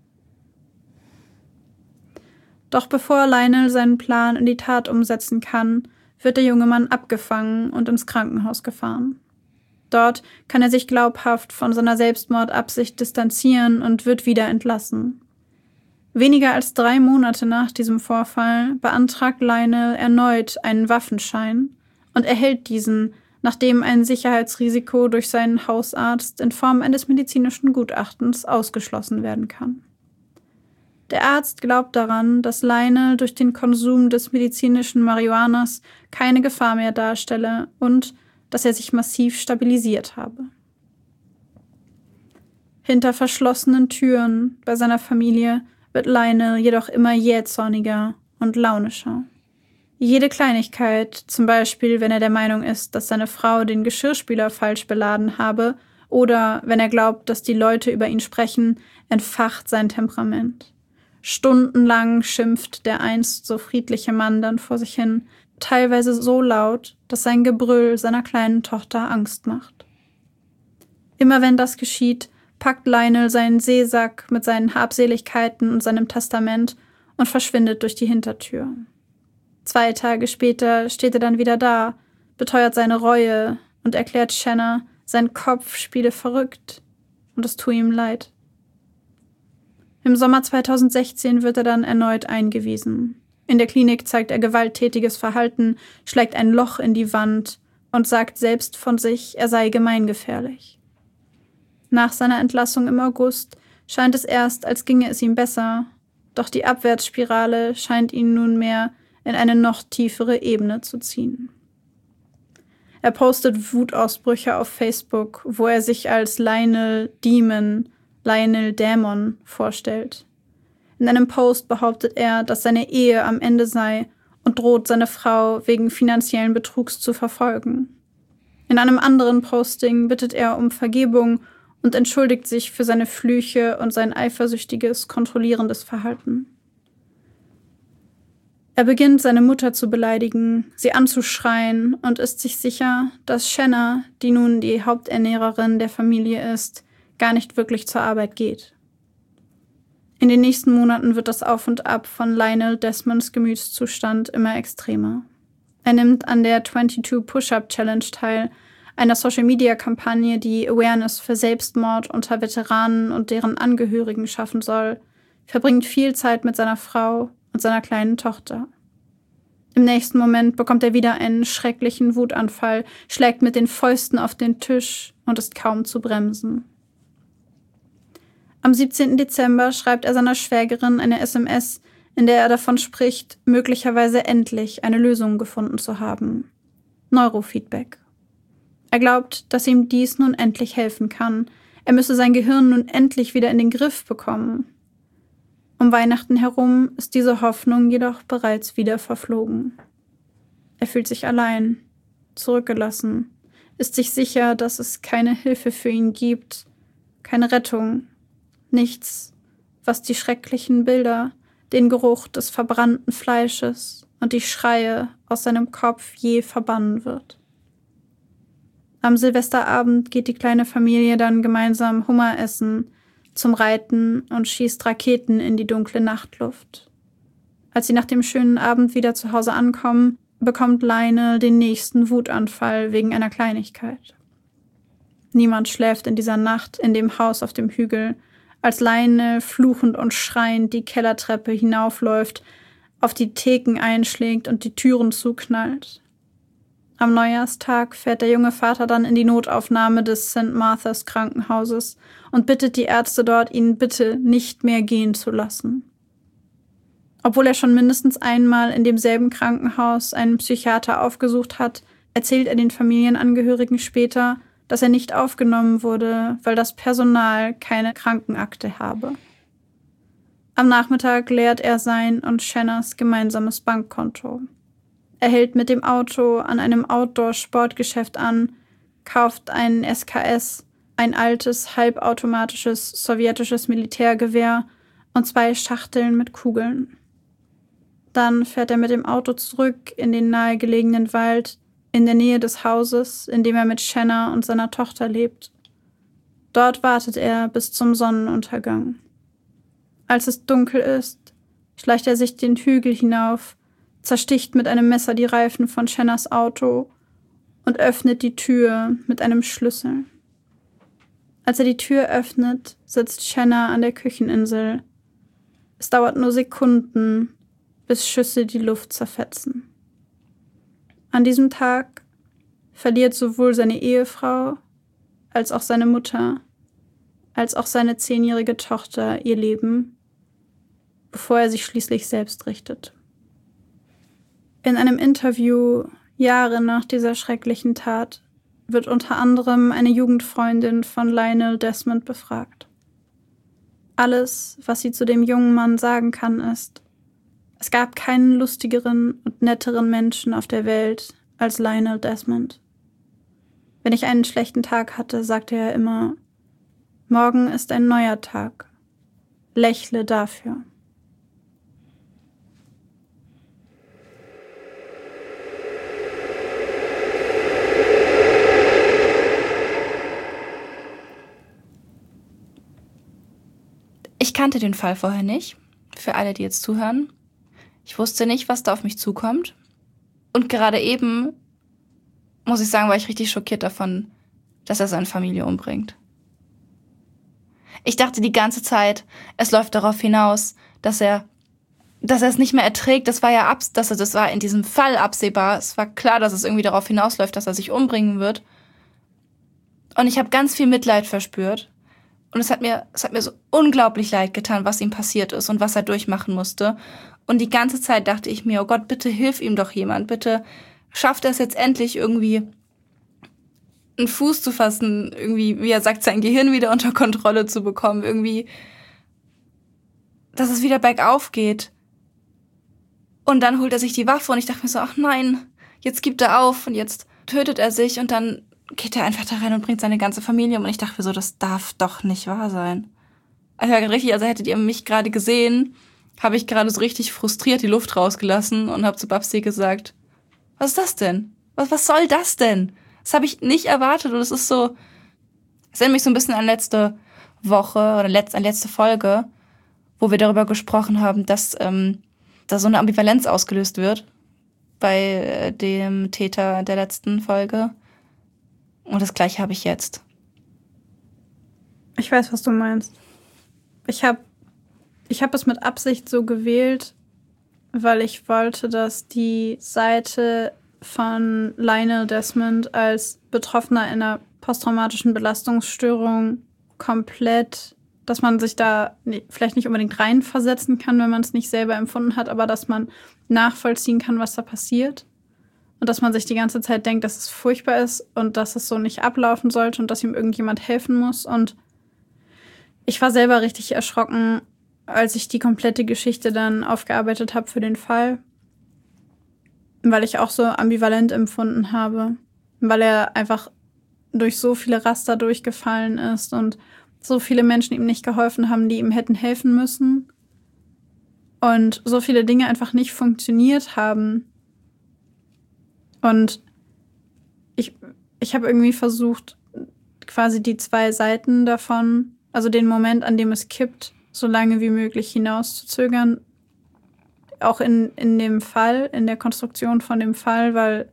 Doch bevor Lionel seinen Plan in die Tat umsetzen kann, wird der junge Mann abgefangen und ins Krankenhaus gefahren. Dort kann er sich glaubhaft von seiner Selbstmordabsicht distanzieren und wird wieder entlassen. Weniger als drei Monate nach diesem Vorfall beantragt Lionel erneut einen Waffenschein und erhält diesen, nachdem ein Sicherheitsrisiko durch seinen Hausarzt in Form eines medizinischen Gutachtens ausgeschlossen werden kann. Der Arzt glaubt daran, dass Lionel durch den Konsum des medizinischen Marihuanas keine Gefahr mehr darstelle und dass er sich massiv stabilisiert habe. Hinter verschlossenen Türen bei seiner Familie wird Lionel jedoch immer jähzorniger und launischer. Jede Kleinigkeit, zum Beispiel wenn er der Meinung ist, dass seine Frau den Geschirrspüler falsch beladen habe oder wenn er glaubt, dass die Leute über ihn sprechen, entfacht sein Temperament. Stundenlang schimpft der einst so friedliche Mann dann vor sich hin, teilweise so laut, dass sein Gebrüll seiner kleinen Tochter Angst macht. Immer wenn das geschieht, packt Lionel seinen Seesack mit seinen Habseligkeiten und seinem Testament und verschwindet durch die Hintertür. Zwei Tage später steht er dann wieder da, beteuert seine Reue und erklärt Shanna, sein Kopf spiele verrückt und es tue ihm leid. Im Sommer zweitausendsechzehn wird er dann erneut eingewiesen. In der Klinik zeigt er gewalttätiges Verhalten, schlägt ein Loch in die Wand und sagt selbst von sich, er sei gemeingefährlich. Nach seiner Entlassung im August scheint es erst, als ginge es ihm besser, doch die Abwärtsspirale scheint ihn nunmehr in eine noch tiefere Ebene zu ziehen. Er postet Wutausbrüche auf Facebook, wo er sich als Lionel Demon, Lionel Dämon vorstellt. In einem Post behauptet er, dass seine Ehe am Ende sei und droht, seine Frau wegen finanziellen Betrugs zu verfolgen. In einem anderen Posting bittet er um Vergebung und entschuldigt sich für seine Flüche und sein eifersüchtiges, kontrollierendes Verhalten. Er beginnt, seine Mutter zu beleidigen, sie anzuschreien und ist sich sicher, dass Shanna, die nun die Haupternährerin der Familie ist, gar nicht wirklich zur Arbeit geht. In den nächsten Monaten wird das Auf und Ab von Lionel Desmonds Gemütszustand immer extremer. Er nimmt an der zweiundzwanzig Push-Up Challenge teil, einer Social-Media-Kampagne, die Awareness für Selbstmord unter Veteranen und deren Angehörigen schaffen soll, verbringt viel Zeit mit seiner Frau und seiner kleinen Tochter. Im nächsten Moment bekommt er wieder einen schrecklichen Wutanfall, schlägt mit den Fäusten auf den Tisch und ist kaum zu bremsen. Am siebzehnten Dezember schreibt er seiner Schwägerin eine S M S, in der er davon spricht, möglicherweise endlich eine Lösung gefunden zu haben. Neurofeedback. Er glaubt, dass ihm dies nun endlich helfen kann. Er müsse sein Gehirn nun endlich wieder in den Griff bekommen. Um Weihnachten herum ist diese Hoffnung jedoch bereits wieder verflogen. Er fühlt sich allein, zurückgelassen, ist sich sicher, dass es keine Hilfe für ihn gibt, keine Rettung, nichts, was die schrecklichen Bilder, den Geruch des verbrannten Fleisches und die Schreie aus seinem Kopf je verbannen wird. Am Silvesterabend geht die kleine Familie dann gemeinsam Hummer essen, zum Reiten und schießt Raketen in die dunkle Nachtluft. Als sie nach dem schönen Abend wieder zu Hause ankommen, bekommt Lionel den nächsten Wutanfall wegen einer Kleinigkeit. Niemand schläft in dieser Nacht in dem Haus auf dem Hügel, als Lionel fluchend und schreiend die Kellertreppe hinaufläuft, auf die Theken einschlägt und die Türen zuknallt. Am Neujahrstag fährt der junge Vater dann in die Notaufnahme des Sankt Marthas Krankenhauses und bittet die Ärzte dort, ihn bitte nicht mehr gehen zu lassen. Obwohl er schon mindestens einmal in demselben Krankenhaus einen Psychiater aufgesucht hat, erzählt er den Familienangehörigen später, dass er nicht aufgenommen wurde, weil das Personal keine Krankenakte habe. Am Nachmittag leert er sein und Shanners gemeinsames Bankkonto. Er hält mit dem Auto an einem Outdoor-Sportgeschäft an, kauft einen S K S, ein altes, halbautomatisches sowjetisches Militärgewehr und zwei Schachteln mit Kugeln. Dann fährt er mit dem Auto zurück in den nahegelegenen Wald, in der Nähe des Hauses, in dem er mit Shanna und seiner Tochter lebt. Dort wartet er bis zum Sonnenuntergang. Als es dunkel ist, schleicht er sich den Hügel hinauf, zersticht mit einem Messer die Reifen von Shannas Auto und öffnet die Tür mit einem Schlüssel. Als er die Tür öffnet, sitzt Shanna an der Kücheninsel. Es dauert nur Sekunden, bis Schüsse die Luft zerfetzen. An diesem Tag verliert sowohl seine Ehefrau als auch seine Mutter, als auch seine zehnjährige Tochter ihr Leben, bevor er sich schließlich selbst richtet. In einem Interview, Jahre nach dieser schrecklichen Tat, wird unter anderem eine Jugendfreundin von Lionel Desmond befragt. Alles, was sie zu dem jungen Mann sagen kann, ist: Es gab keinen lustigeren und netteren Menschen auf der Welt als Lionel Desmond. Wenn ich einen schlechten Tag hatte, sagte er immer: Morgen ist ein neuer Tag. Lächle dafür. Ich kannte den Fall vorher nicht, für alle, die jetzt zuhören. Ich wusste nicht, was da auf mich zukommt. Und gerade eben, muss ich sagen, war ich richtig schockiert davon, dass er seine Familie umbringt. Ich dachte die ganze Zeit, es läuft darauf hinaus, dass er, dass er es nicht mehr erträgt. Das war ja abs, dass er, das war in diesem Fall absehbar. Es war klar, dass es irgendwie darauf hinausläuft, dass er sich umbringen wird. Und ich habe ganz viel Mitleid verspürt. Und es hat mir, es hat mir so unglaublich leid getan, was ihm passiert ist und was er durchmachen musste. Und die ganze Zeit dachte ich mir: Oh Gott, bitte hilf ihm doch jemand. Bitte schafft er es jetzt endlich irgendwie, einen Fuß zu fassen, irgendwie, wie er sagt, sein Gehirn wieder unter Kontrolle zu bekommen, irgendwie, dass es wieder bergauf geht. Und dann holt er sich die Waffe und ich dachte mir so: Ach nein, jetzt gibt er auf und jetzt tötet er sich und dann geht er einfach da rein und bringt seine ganze Familie um. Und ich dachte mir so, das darf doch nicht wahr sein. Also richtig, also hättet ihr mich gerade gesehen, habe ich gerade so richtig frustriert die Luft rausgelassen und habe zu Babsi gesagt: Was ist das denn? Was, was soll das denn? Das habe ich nicht erwartet und es ist so, es erinnert mich so ein bisschen an letzte Woche oder letzt, an letzte Folge, wo wir darüber gesprochen haben, dass ähm, da so eine Ambivalenz ausgelöst wird bei äh, dem Täter der letzten Folge. Und das Gleiche habe ich jetzt. Ich weiß, was du meinst. Ich habe ich hab es mit Absicht so gewählt, weil ich wollte, dass die Seite von Lionel Desmond als Betroffener einer posttraumatischen Belastungsstörung komplett, dass man sich da vielleicht nicht unbedingt reinversetzen kann, wenn man es nicht selber empfunden hat, aber dass man nachvollziehen kann, was da passiert. Und dass man sich die ganze Zeit denkt, dass es furchtbar ist und dass es so nicht ablaufen sollte und dass ihm irgendjemand helfen muss. Und ich war selber richtig erschrocken, als ich die komplette Geschichte dann aufgearbeitet habe für den Fall. Weil ich auch so ambivalent empfunden habe. Weil er einfach durch so viele Raster durchgefallen ist und so viele Menschen ihm nicht geholfen haben, die ihm hätten helfen müssen. Und so viele Dinge einfach nicht funktioniert haben. Und ich, ich habe irgendwie versucht, quasi die zwei Seiten davon, also den Moment, an dem es kippt, so lange wie möglich hinauszuzögern. Auch in, in dem Fall, in der Konstruktion von dem Fall, weil,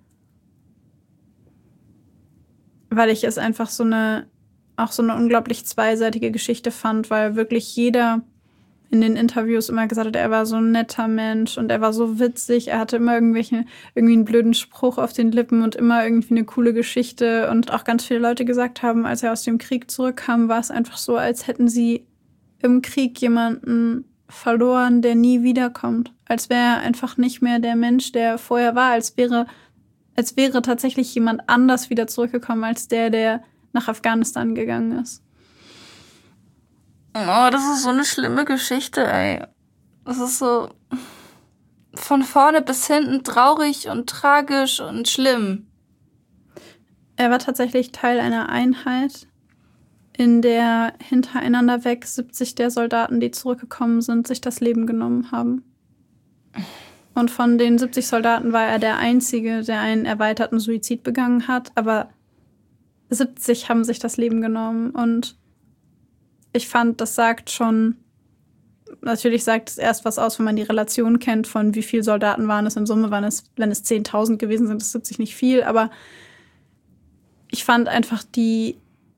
weil ich es einfach so eine, auch so eine unglaublich zweiseitige Geschichte fand, weil wirklich jeder in den Interviews immer gesagt hat, er war so ein netter Mensch und er war so witzig, er hatte immer irgendwelche, irgendwie einen blöden Spruch auf den Lippen und immer irgendwie eine coole Geschichte. Und auch ganz viele Leute gesagt haben, als er aus dem Krieg zurückkam, war es einfach so, als hätten sie im Krieg jemanden verloren, der nie wiederkommt. Als wäre er einfach nicht mehr der Mensch, der vorher war, als wäre, als wäre tatsächlich jemand anders wieder zurückgekommen, als der, der nach Afghanistan gegangen ist. Oh, das ist so eine schlimme Geschichte, ey. Das ist so von vorne bis hinten traurig und tragisch und schlimm. Er war tatsächlich Teil einer Einheit, in der hintereinander weg siebzig der Soldaten, die zurückgekommen sind, sich das Leben genommen haben. Und von den siebzig Soldaten war er der Einzige, der einen erweiterten Suizid begangen hat. Aber siebzig haben sich das Leben genommen. Und ich fand, das sagt schon, natürlich sagt es erst was aus, wenn man die Relation kennt, von wie viele Soldaten waren es in Summe. Waren es, wenn es zehntausend gewesen sind, ist siebzig nicht viel. Aber ich fand einfach die,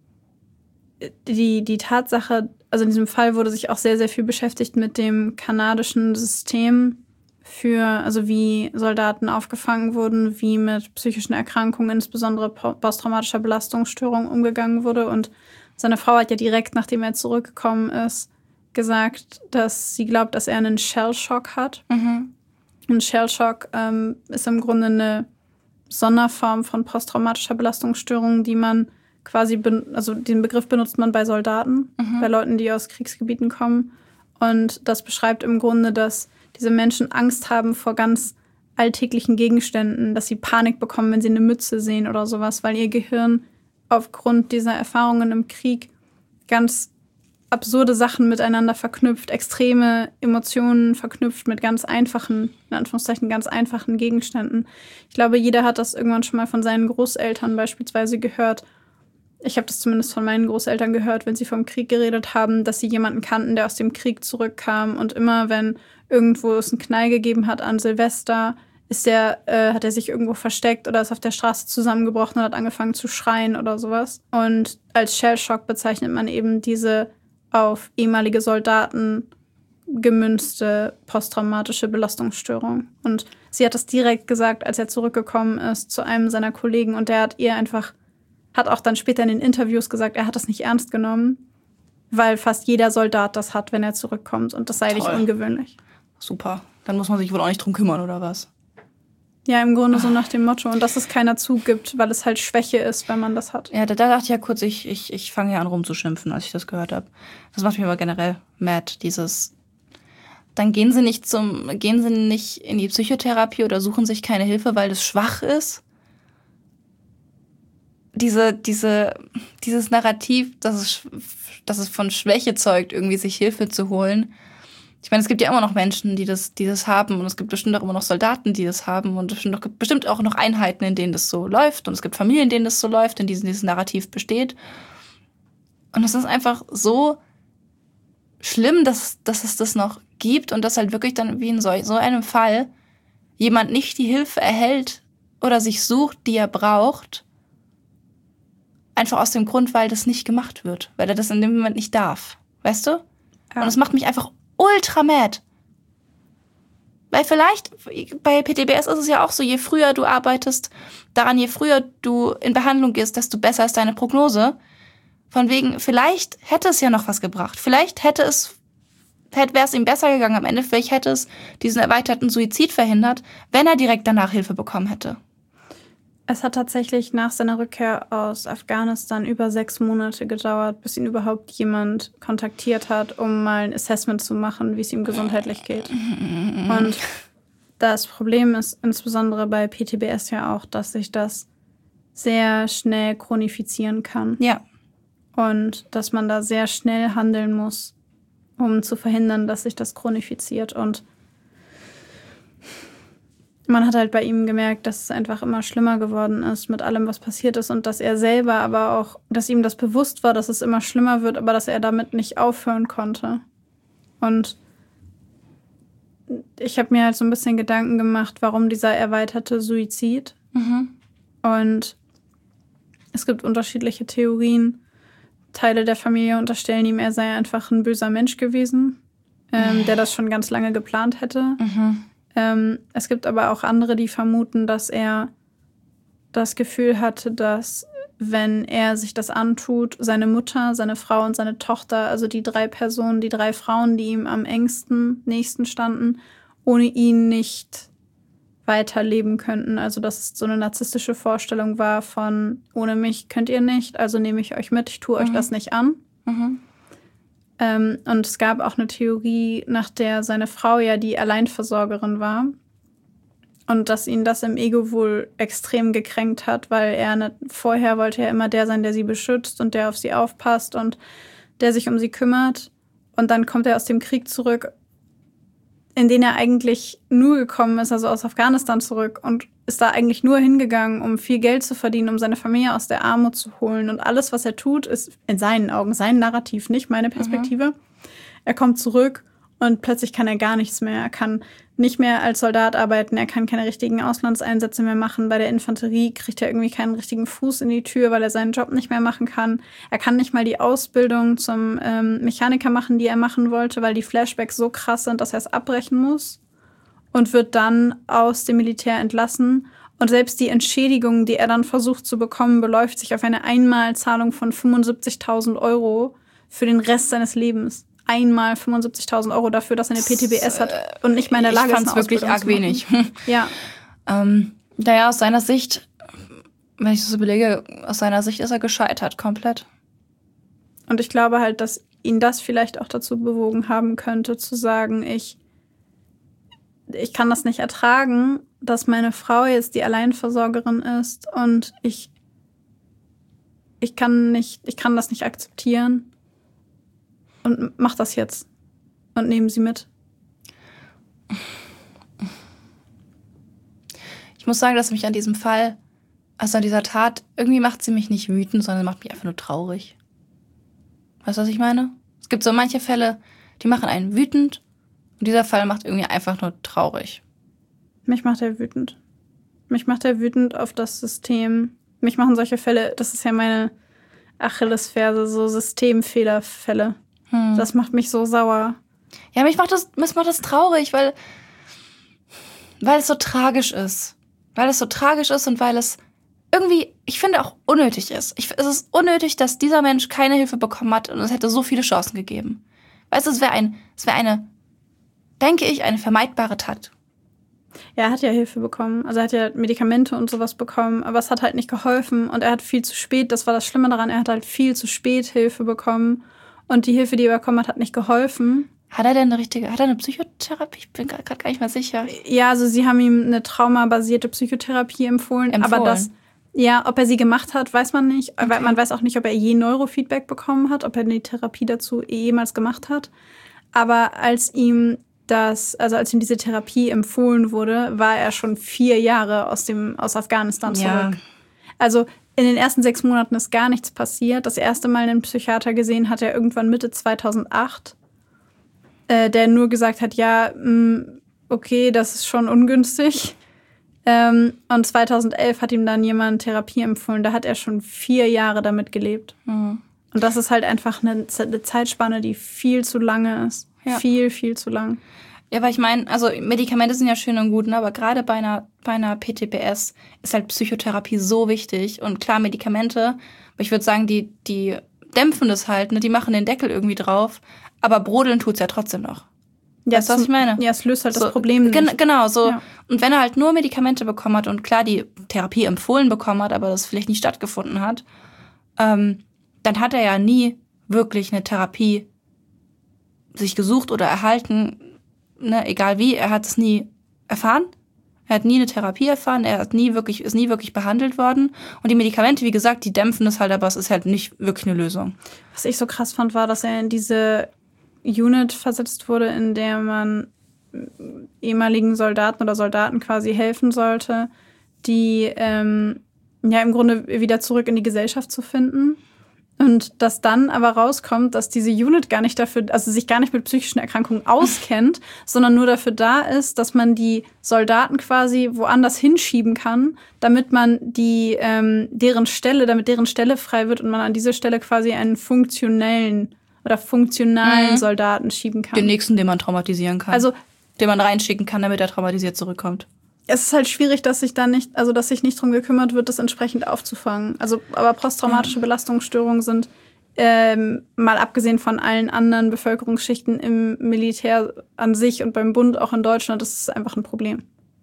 die, die Tatsache, also in diesem Fall wurde sich auch sehr, sehr viel beschäftigt mit dem kanadischen System für, also wie Soldaten aufgefangen wurden, wie mit psychischen Erkrankungen, insbesondere posttraumatischer Belastungsstörung, umgegangen wurde. Und seine Frau hat ja direkt, nachdem er zurückgekommen ist, gesagt, dass sie glaubt, dass er einen Shellshock hat. Mhm. Ein Shellshock ähm, ist im Grunde eine Sonderform von posttraumatischer Belastungsstörung, die man quasi, ben- also den Begriff benutzt man bei Soldaten, mhm. bei Leuten, die aus Kriegsgebieten kommen. Und das beschreibt im Grunde, dass diese Menschen Angst haben vor ganz alltäglichen Gegenständen, dass sie Panik bekommen, wenn sie eine Mütze sehen oder sowas, weil ihr Gehirn aufgrund dieser Erfahrungen im Krieg ganz absurde Sachen miteinander verknüpft, extreme Emotionen verknüpft mit ganz einfachen, in Anführungszeichen ganz einfachen Gegenständen. Ich glaube, jeder hat das irgendwann schon mal von seinen Großeltern beispielsweise gehört. Ich habe das zumindest von meinen Großeltern gehört, wenn sie vom Krieg geredet haben, dass sie jemanden kannten, der aus dem Krieg zurückkam. Und immer, wenn irgendwo es einen Knall gegeben hat an Silvester, ist der, äh, hat er sich irgendwo versteckt oder ist auf der Straße zusammengebrochen und hat angefangen zu schreien oder sowas. Und als Shellshock bezeichnet man eben diese auf ehemalige Soldaten gemünzte posttraumatische Belastungsstörung. Und sie hat das direkt gesagt, als er zurückgekommen ist zu einem seiner Kollegen. Und der hat ihr einfach, hat auch dann später in den Interviews gesagt, er hat das nicht ernst genommen, weil fast jeder Soldat das hat, wenn er zurückkommt. Und das sei nicht ungewöhnlich. Super. Dann muss man sich wohl auch nicht drum kümmern, oder was? Ja, im Grunde so nach dem Motto. Und dass es keiner zugibt, weil es halt Schwäche ist, wenn man das hat. Ja, da, da dachte ich ja kurz, ich, ich, ich fange ja an rumzuschimpfen, als ich das gehört habe. Das macht mich aber generell mad, dieses... Dann gehen sie nicht zum, gehen sie nicht in die Psychotherapie oder suchen sich keine Hilfe, weil das schwach ist. Diese, diese, dieses Narrativ, dass es, dass es von Schwäche zeugt, irgendwie sich Hilfe zu holen. Ich meine, es gibt ja immer noch Menschen, die das, die das haben. Und es gibt bestimmt auch immer noch Soldaten, die das haben. Und es gibt bestimmt auch noch Einheiten, in denen das so läuft. Und es gibt Familien, in denen das so läuft, in denen dieses Narrativ besteht. Und es ist einfach so schlimm, dass, dass es das noch gibt. Und dass halt wirklich dann wie in so, so einem Fall jemand nicht die Hilfe erhält oder sich sucht, die er braucht. Einfach aus dem Grund, weil das nicht gemacht wird. Weil er das in dem Moment nicht darf. Weißt du? Ja. Und das macht mich einfach ultra mad. Weil vielleicht, bei P T B S ist es ja auch so, je früher du arbeitest, daran, je früher du in Behandlung gehst, desto besser ist deine Prognose. Von wegen, vielleicht hätte es ja noch was gebracht. Vielleicht hätte es, hätte, wäre es ihm besser gegangen am Ende. Vielleicht hätte es diesen erweiterten Suizid verhindert, wenn er direkt danach Hilfe bekommen hätte. Es hat tatsächlich nach seiner Rückkehr aus Afghanistan über sechs Monate gedauert, bis ihn überhaupt jemand kontaktiert hat, um mal ein Assessment zu machen, wie es ihm gesundheitlich geht. Und das Problem ist insbesondere bei P T B S ja auch, dass sich das sehr schnell chronifizieren kann. Ja. Und dass man da sehr schnell handeln muss, um zu verhindern, dass sich das chronifiziert. Und man hat halt bei ihm gemerkt, dass es einfach immer schlimmer geworden ist mit allem, was passiert ist. Und dass er selber aber auch, dass ihm das bewusst war, dass es immer schlimmer wird, aber dass er damit nicht aufhören konnte. Und ich habe mir halt so ein bisschen Gedanken gemacht, warum dieser erweiterte Suizid. Mhm. Und es gibt unterschiedliche Theorien. Teile der Familie unterstellen ihm, er sei einfach ein böser Mensch gewesen, ähm, der das schon ganz lange geplant hätte. Mhm. Ähm, es gibt aber auch andere, die vermuten, dass er das Gefühl hatte, dass, wenn er sich das antut, seine Mutter, seine Frau und seine Tochter, also die drei Personen, die drei Frauen, die ihm am engsten, nächsten standen, ohne ihn nicht weiterleben könnten. Also dass es so eine narzisstische Vorstellung war von, ohne mich könnt ihr nicht, also nehme ich euch mit, ich tue euch mhm. das nicht an. Mhm. Ähm, und es gab auch eine Theorie, nach der seine Frau ja die Alleinversorgerin war. Und dass ihn das im Ego wohl extrem gekränkt hat, weil er ne, vorher wollte er immer der sein, der sie beschützt und der auf sie aufpasst und der sich um sie kümmert. Und dann kommt er aus dem Krieg zurück, in den er eigentlich nur gekommen ist, also aus Afghanistan zurück und ist da eigentlich nur hingegangen, um viel Geld zu verdienen, um seine Familie aus der Armut zu holen. Und alles, was er tut, ist in seinen Augen sein Narrativ, nicht meine Perspektive. Mhm. Er kommt zurück und plötzlich kann er gar nichts mehr. Er kann nicht mehr als Soldat arbeiten, er kann keine richtigen Auslandseinsätze mehr machen. Bei der Infanterie kriegt er irgendwie keinen richtigen Fuß in die Tür, weil er seinen Job nicht mehr machen kann. Er kann nicht mal die Ausbildung zum ähm, Mechaniker machen, die er machen wollte, weil die Flashbacks so krass sind, dass er es abbrechen muss. Und wird dann aus dem Militär entlassen. Und selbst die Entschädigung, die er dann versucht zu bekommen, beläuft sich auf eine Einmalzahlung von fünfundsiebzigtausend Euro für den Rest seines Lebens. Einmal fünfundsiebzigtausend Euro dafür, dass er eine P T B S hat und nicht mehr in der Lage ist, eine Ausbildung zu machen. Ich fand es wirklich arg wenig. Ja. ähm, naja, aus seiner Sicht, wenn ich das überlege, aus seiner Sicht ist er gescheitert, komplett. Und ich glaube halt, dass ihn das vielleicht auch dazu bewogen haben könnte, zu sagen, ich ich kann das nicht ertragen, dass meine Frau jetzt die Alleinversorgerin ist und ich ich kann nicht, ich kann das nicht akzeptieren und mach das jetzt und nehmen sie mit. Ich muss sagen, dass mich an diesem Fall, also an dieser Tat, irgendwie macht sie mich nicht wütend, sondern macht mich einfach nur traurig. Weißt du, was ich meine? Es gibt so manche Fälle, die machen einen wütend. Und dieser Fall macht irgendwie einfach nur traurig. Mich macht er wütend. Mich macht er wütend auf das System. Mich machen solche Fälle, das ist ja meine Achillesferse, so Systemfehlerfälle. Hm. Das macht mich so sauer. Ja, mich macht das, mich macht das traurig, weil, weil es so tragisch ist. Weil es so tragisch ist und weil es irgendwie, ich finde, auch unnötig ist. Ich, es ist unnötig, dass dieser Mensch keine Hilfe bekommen hat und es hätte so viele Chancen gegeben. Weißt du, es wäre ein, es wäre eine, denke ich, eine vermeidbare Tat. Ja, er hat ja Hilfe bekommen. Also er hat ja Medikamente und sowas bekommen, aber es hat halt nicht geholfen und er hat viel zu spät, das war das Schlimme daran, er hat halt viel zu spät Hilfe bekommen und die Hilfe, die er bekommen hat, hat nicht geholfen. Hat er denn eine richtige, hat er eine Psychotherapie? Ich bin gerade gar nicht mal sicher. Ja, also sie haben ihm eine traumabasierte Psychotherapie empfohlen, empfohlen. aber das, ja, ob er sie gemacht hat, weiß man nicht. Okay. Man weiß auch nicht, ob er je Neurofeedback bekommen hat, ob er die Therapie dazu jemals gemacht hat. Aber als ihm das, also als ihm diese Therapie empfohlen wurde, war er schon vier Jahre aus dem, aus Afghanistan zurück. Ja. Also in den ersten sechs Monaten ist gar nichts passiert. Das erste Mal einen Psychiater gesehen hat er irgendwann Mitte zweitausendacht, äh, der nur gesagt hat, ja, mh, okay, das ist schon ungünstig. Ähm, und zweitausendelf hat ihm dann jemand Therapie empfohlen. Da hat er schon vier Jahre damit gelebt. Mhm. Und das ist halt einfach eine, eine Zeitspanne, die viel zu lange ist. Ja. Viel, viel zu lang. Ja, weil ich meine, also Medikamente sind ja schön und gut, ne? Aber gerade bei einer, bei einer P T B S ist halt Psychotherapie so wichtig. Und klar, Medikamente, aber ich würde sagen, die, die dämpfen das halt, ne? Die machen den Deckel irgendwie drauf. Aber brodeln tut's ja trotzdem noch. Ja, weißt du, was ich meine? Ja, es löst halt so, das Problem nicht. Gen- genau, so. Ja. Und wenn er halt nur Medikamente bekommen hat und klar die Therapie empfohlen bekommen hat, aber das vielleicht nicht stattgefunden hat, ähm, dann hat er ja nie wirklich eine Therapie sich gesucht oder erhalten, ne, egal wie, er hat es nie erfahren. Er hat nie eine Therapie erfahren, er hat nie wirklich, ist nie wirklich behandelt worden. Und die Medikamente, wie gesagt, die dämpfen das halt, aber es ist halt nicht wirklich eine Lösung. Was ich so krass fand, war, dass er in diese Unit versetzt wurde, in der man ehemaligen Soldaten oder Soldaten quasi helfen sollte, die ähm, ja im Grunde wieder zurück in die Gesellschaft zu finden. Und dass dann aber rauskommt, dass diese Unit gar nicht dafür, also sich gar nicht mit psychischen Erkrankungen auskennt, sondern nur dafür da ist, dass man die Soldaten quasi woanders hinschieben kann, damit man die ähm, deren Stelle, damit deren Stelle frei wird und man an diese Stelle quasi einen funktionellen oder funktionalen mhm. Soldaten schieben kann. Den nächsten, den man traumatisieren kann. Also den man reinschicken kann, damit er traumatisiert zurückkommt. Es ist halt schwierig, dass sich da nicht, also dass sich nicht drum gekümmert wird, das entsprechend aufzufangen. Also, aber posttraumatische ja. Belastungsstörungen sind, ähm, mal abgesehen von allen anderen Bevölkerungsschichten im Militär an sich und beim Bund auch in Deutschland, das ist einfach ein Problem.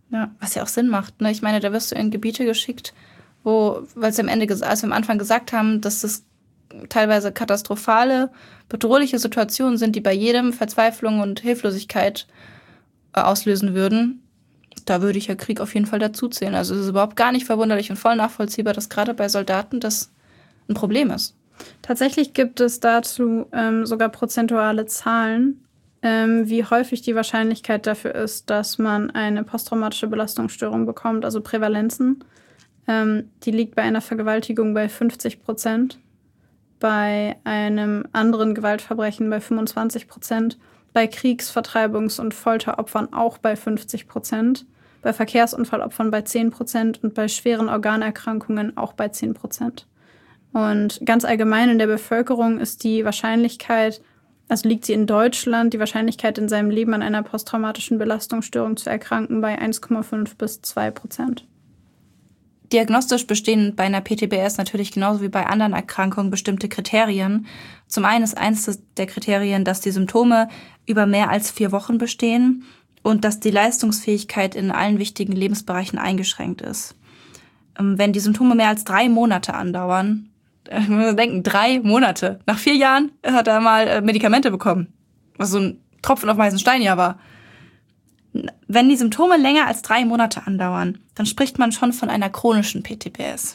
Ja, was ja auch Sinn macht. Ne? Ich meine, da wirst du in Gebiete geschickt, wo, weil sie am Ende, als wir am Anfang gesagt haben, dass das teilweise katastrophale, bedrohliche Situationen sind, die bei jedem Verzweiflung und Hilflosigkeit äh, auslösen würden. Da würde ich ja Krieg auf jeden Fall dazuzählen. Also es ist überhaupt gar nicht verwunderlich und voll nachvollziehbar, dass gerade bei Soldaten das ein Problem ist. Tatsächlich gibt es dazu ähm, sogar prozentuale Zahlen, ähm, wie häufig die Wahrscheinlichkeit dafür ist, dass man eine posttraumatische Belastungsstörung bekommt, also Prävalenzen. Ähm, die liegt bei einer Vergewaltigung bei fünfzig Prozent, bei einem anderen Gewaltverbrechen bei fünfundzwanzig Prozent, bei Kriegs-, Vertreibungs- und Folteropfern auch bei fünfzig Prozent, bei Verkehrsunfallopfern bei zehn Prozent und bei schweren Organerkrankungen auch bei zehn Prozent. Und ganz allgemein in der Bevölkerung ist die Wahrscheinlichkeit, also liegt sie in Deutschland, die Wahrscheinlichkeit in seinem Leben an einer posttraumatischen Belastungsstörung zu erkranken bei eins Komma fünf bis zwei Prozent. Diagnostisch bestehen bei einer P T B S natürlich genauso wie bei anderen Erkrankungen bestimmte Kriterien. Zum einen ist eines der Kriterien, dass die Symptome über mehr als vier Wochen bestehen und dass die Leistungsfähigkeit in allen wichtigen Lebensbereichen eingeschränkt ist. Wenn die Symptome mehr als drei Monate andauern, ich muss denken, drei Monate. Nach vier Jahren hat er mal Medikamente bekommen, was so ein Tropfen auf den heißen Stein ja war. Wenn die Symptome länger als drei Monate andauern, dann spricht man schon von einer chronischen P T B S.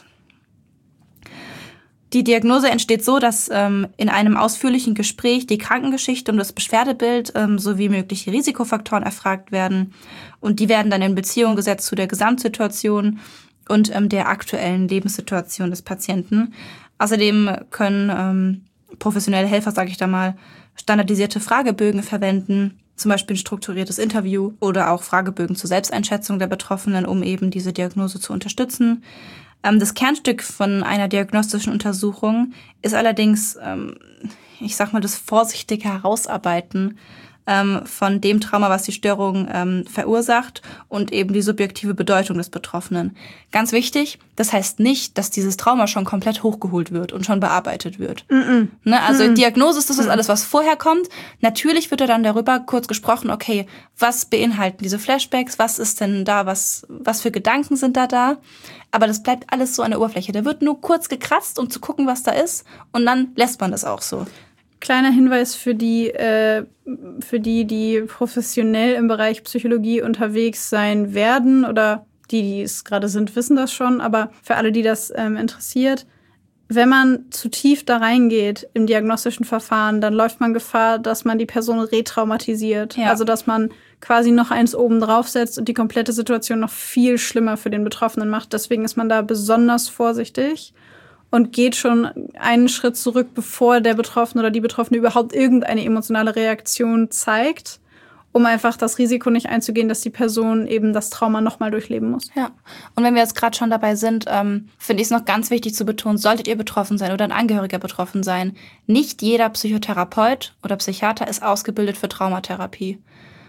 Die Diagnose entsteht so, dass ähm, in einem ausführlichen Gespräch die Krankengeschichte und das Beschwerdebild ähm, sowie mögliche Risikofaktoren erfragt werden. Und die werden dann in Beziehung gesetzt zu der Gesamtsituation und ähm, der aktuellen Lebenssituation des Patienten. Außerdem können ähm, professionelle Helfer, sage ich da mal, standardisierte Fragebögen verwenden, zum Beispiel ein strukturiertes Interview oder auch Fragebögen zur Selbsteinschätzung der Betroffenen, um eben diese Diagnose zu unterstützen. Ähm, das Kernstück von einer diagnostischen Untersuchung ist allerdings, ähm, ich sag mal, das vorsichtige Herausarbeiten ähm, von dem Trauma, was die Störung ähm, verursacht und eben die subjektive Bedeutung des Betroffenen. Ganz wichtig, das heißt nicht, dass dieses Trauma schon komplett hochgeholt wird und schon bearbeitet wird. Mm-mm. Ne, also Mm-mm. Diagnose, das ist alles, was vorher kommt. Natürlich wird da dann darüber kurz gesprochen, okay, was beinhalten diese Flashbacks, was ist denn da, was, was für Gedanken sind da da? Aber das bleibt alles so an der Oberfläche. Da wird nur kurz gekratzt, um zu gucken, was da ist, und dann lässt man das auch so. Kleiner Hinweis für die, äh, für die, die professionell im Bereich Psychologie unterwegs sein werden oder die, die es gerade sind, wissen das schon. Aber für alle, die das ähm, interessiert, wenn man zu tief da reingeht im diagnostischen Verfahren, dann läuft man Gefahr, dass man die Person retraumatisiert. Ja. Also dass man quasi noch eins oben draufsetzt und die komplette Situation noch viel schlimmer für den Betroffenen macht. Deswegen ist man da besonders vorsichtig und geht schon einen Schritt zurück, bevor der Betroffene oder die Betroffene überhaupt irgendeine emotionale Reaktion zeigt, um einfach das Risiko nicht einzugehen, dass die Person eben das Trauma nochmal durchleben muss. Ja, und wenn wir jetzt gerade schon dabei sind, ähm, finde ich es noch ganz wichtig zu betonen, solltet ihr betroffen sein oder ein Angehöriger betroffen sein, nicht jeder Psychotherapeut oder Psychiater ist ausgebildet für Traumatherapie.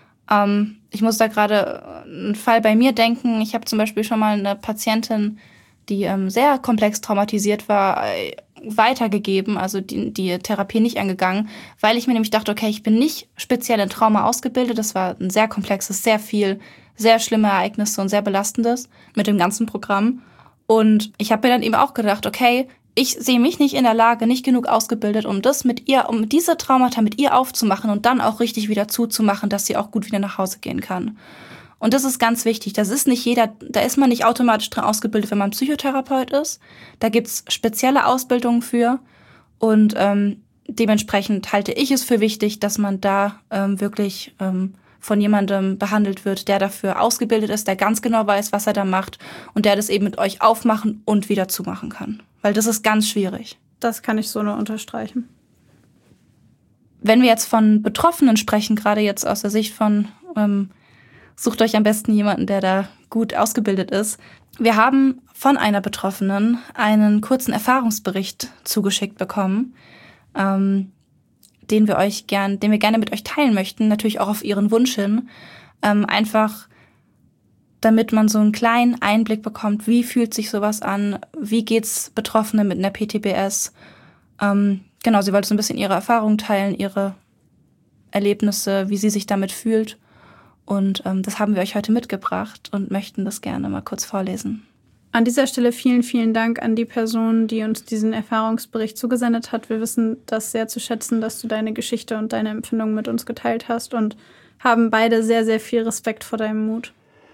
Ähm, ich muss da gerade einen Fall bei mir denken. Ich habe zum Beispiel schon mal eine Patientin, die ähm, sehr komplex traumatisiert war, äh, weitergegeben, also die, die Therapie nicht angegangen, weil ich mir nämlich dachte, okay, ich bin nicht speziell in Trauma ausgebildet. Das war ein sehr komplexes, sehr viel, sehr schlimme Ereignisse und sehr belastendes mit dem ganzen Programm. Und ich habe mir dann eben auch gedacht, okay, ich sehe mich nicht in der Lage, nicht genug ausgebildet, um das mit ihr, um diese Traumata mit ihr aufzumachen und dann auch richtig wieder zuzumachen, dass sie auch gut wieder nach Hause gehen kann. Und das ist ganz wichtig. Das ist nicht jeder, da ist man nicht automatisch dran ausgebildet, wenn man Psychotherapeut ist. Da gibt's spezielle Ausbildungen für. Und ähm, dementsprechend halte ich es für wichtig, dass man da ähm, wirklich ähm, von jemandem behandelt wird, der dafür ausgebildet ist, der ganz genau weiß, was er da macht und der das eben mit euch aufmachen und wieder zumachen kann. Weil das ist ganz schwierig. Das kann ich so nur unterstreichen. Wenn wir jetzt von Betroffenen sprechen, gerade jetzt aus der Sicht von ähm, sucht euch am besten jemanden, der da gut ausgebildet ist. Wir haben von einer Betroffenen einen kurzen Erfahrungsbericht zugeschickt bekommen, ähm, den wir euch gern, den wir gerne mit euch teilen möchten, natürlich auch auf ihren Wunsch hin, ähm, einfach damit man so einen kleinen Einblick bekommt, wie fühlt sich sowas an, wie geht's Betroffenen mit einer P T B S. Ähm, genau, sie wollte so ein bisschen ihre Erfahrungen teilen, ihre Erlebnisse, wie sie sich damit fühlt. Und ähm, das haben wir euch heute mitgebracht und möchten das gerne mal kurz vorlesen. An dieser Stelle vielen, vielen Dank an die Person, die uns diesen Erfahrungsbericht zugesendet hat. Wir wissen das sehr zu schätzen, dass du deine Geschichte und deine Empfindungen mit uns geteilt hast und haben beide sehr, sehr viel Respekt vor deinem Mut.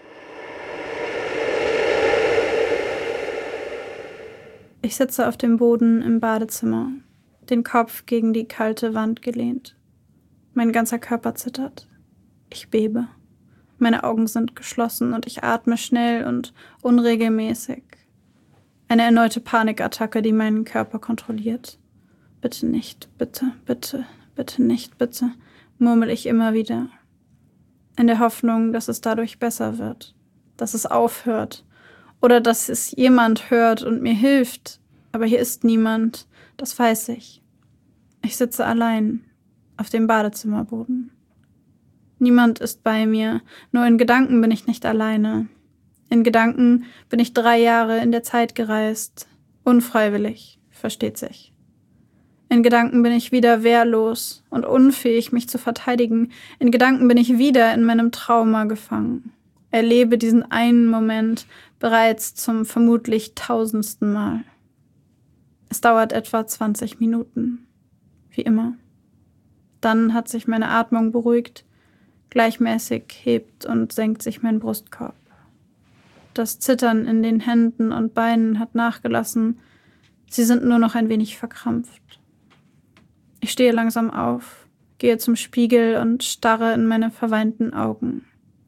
Ich sitze auf dem Boden im Badezimmer, den Kopf gegen die kalte Wand gelehnt. Mein ganzer Körper zittert. Ich bebe. Meine Augen sind geschlossen und ich atme schnell und unregelmäßig. Eine erneute Panikattacke, die meinen Körper kontrolliert. Bitte nicht, bitte, bitte, bitte nicht, bitte, murmel ich immer wieder. In der Hoffnung, dass es dadurch besser wird, dass es aufhört oder dass es jemand hört und mir hilft. Aber hier ist niemand, das weiß ich. Ich sitze allein auf dem Badezimmerboden. Niemand ist bei mir, nur in Gedanken bin ich nicht alleine. In Gedanken bin ich drei Jahre in der Zeit gereist. Unfreiwillig, versteht sich. In Gedanken bin ich wieder wehrlos und unfähig, mich zu verteidigen. In Gedanken bin ich wieder in meinem Trauma gefangen. Erlebe diesen einen Moment bereits zum vermutlich tausendsten Mal. Es dauert etwa zwanzig Minuten. Wie immer. Dann hat sich meine Atmung beruhigt. Gleichmäßig hebt und senkt sich mein Brustkorb. Das Zittern in den Händen und Beinen hat nachgelassen. Sie sind nur noch ein wenig verkrampft. Ich stehe langsam auf, gehe zum Spiegel und starre in meine verweinten Augen.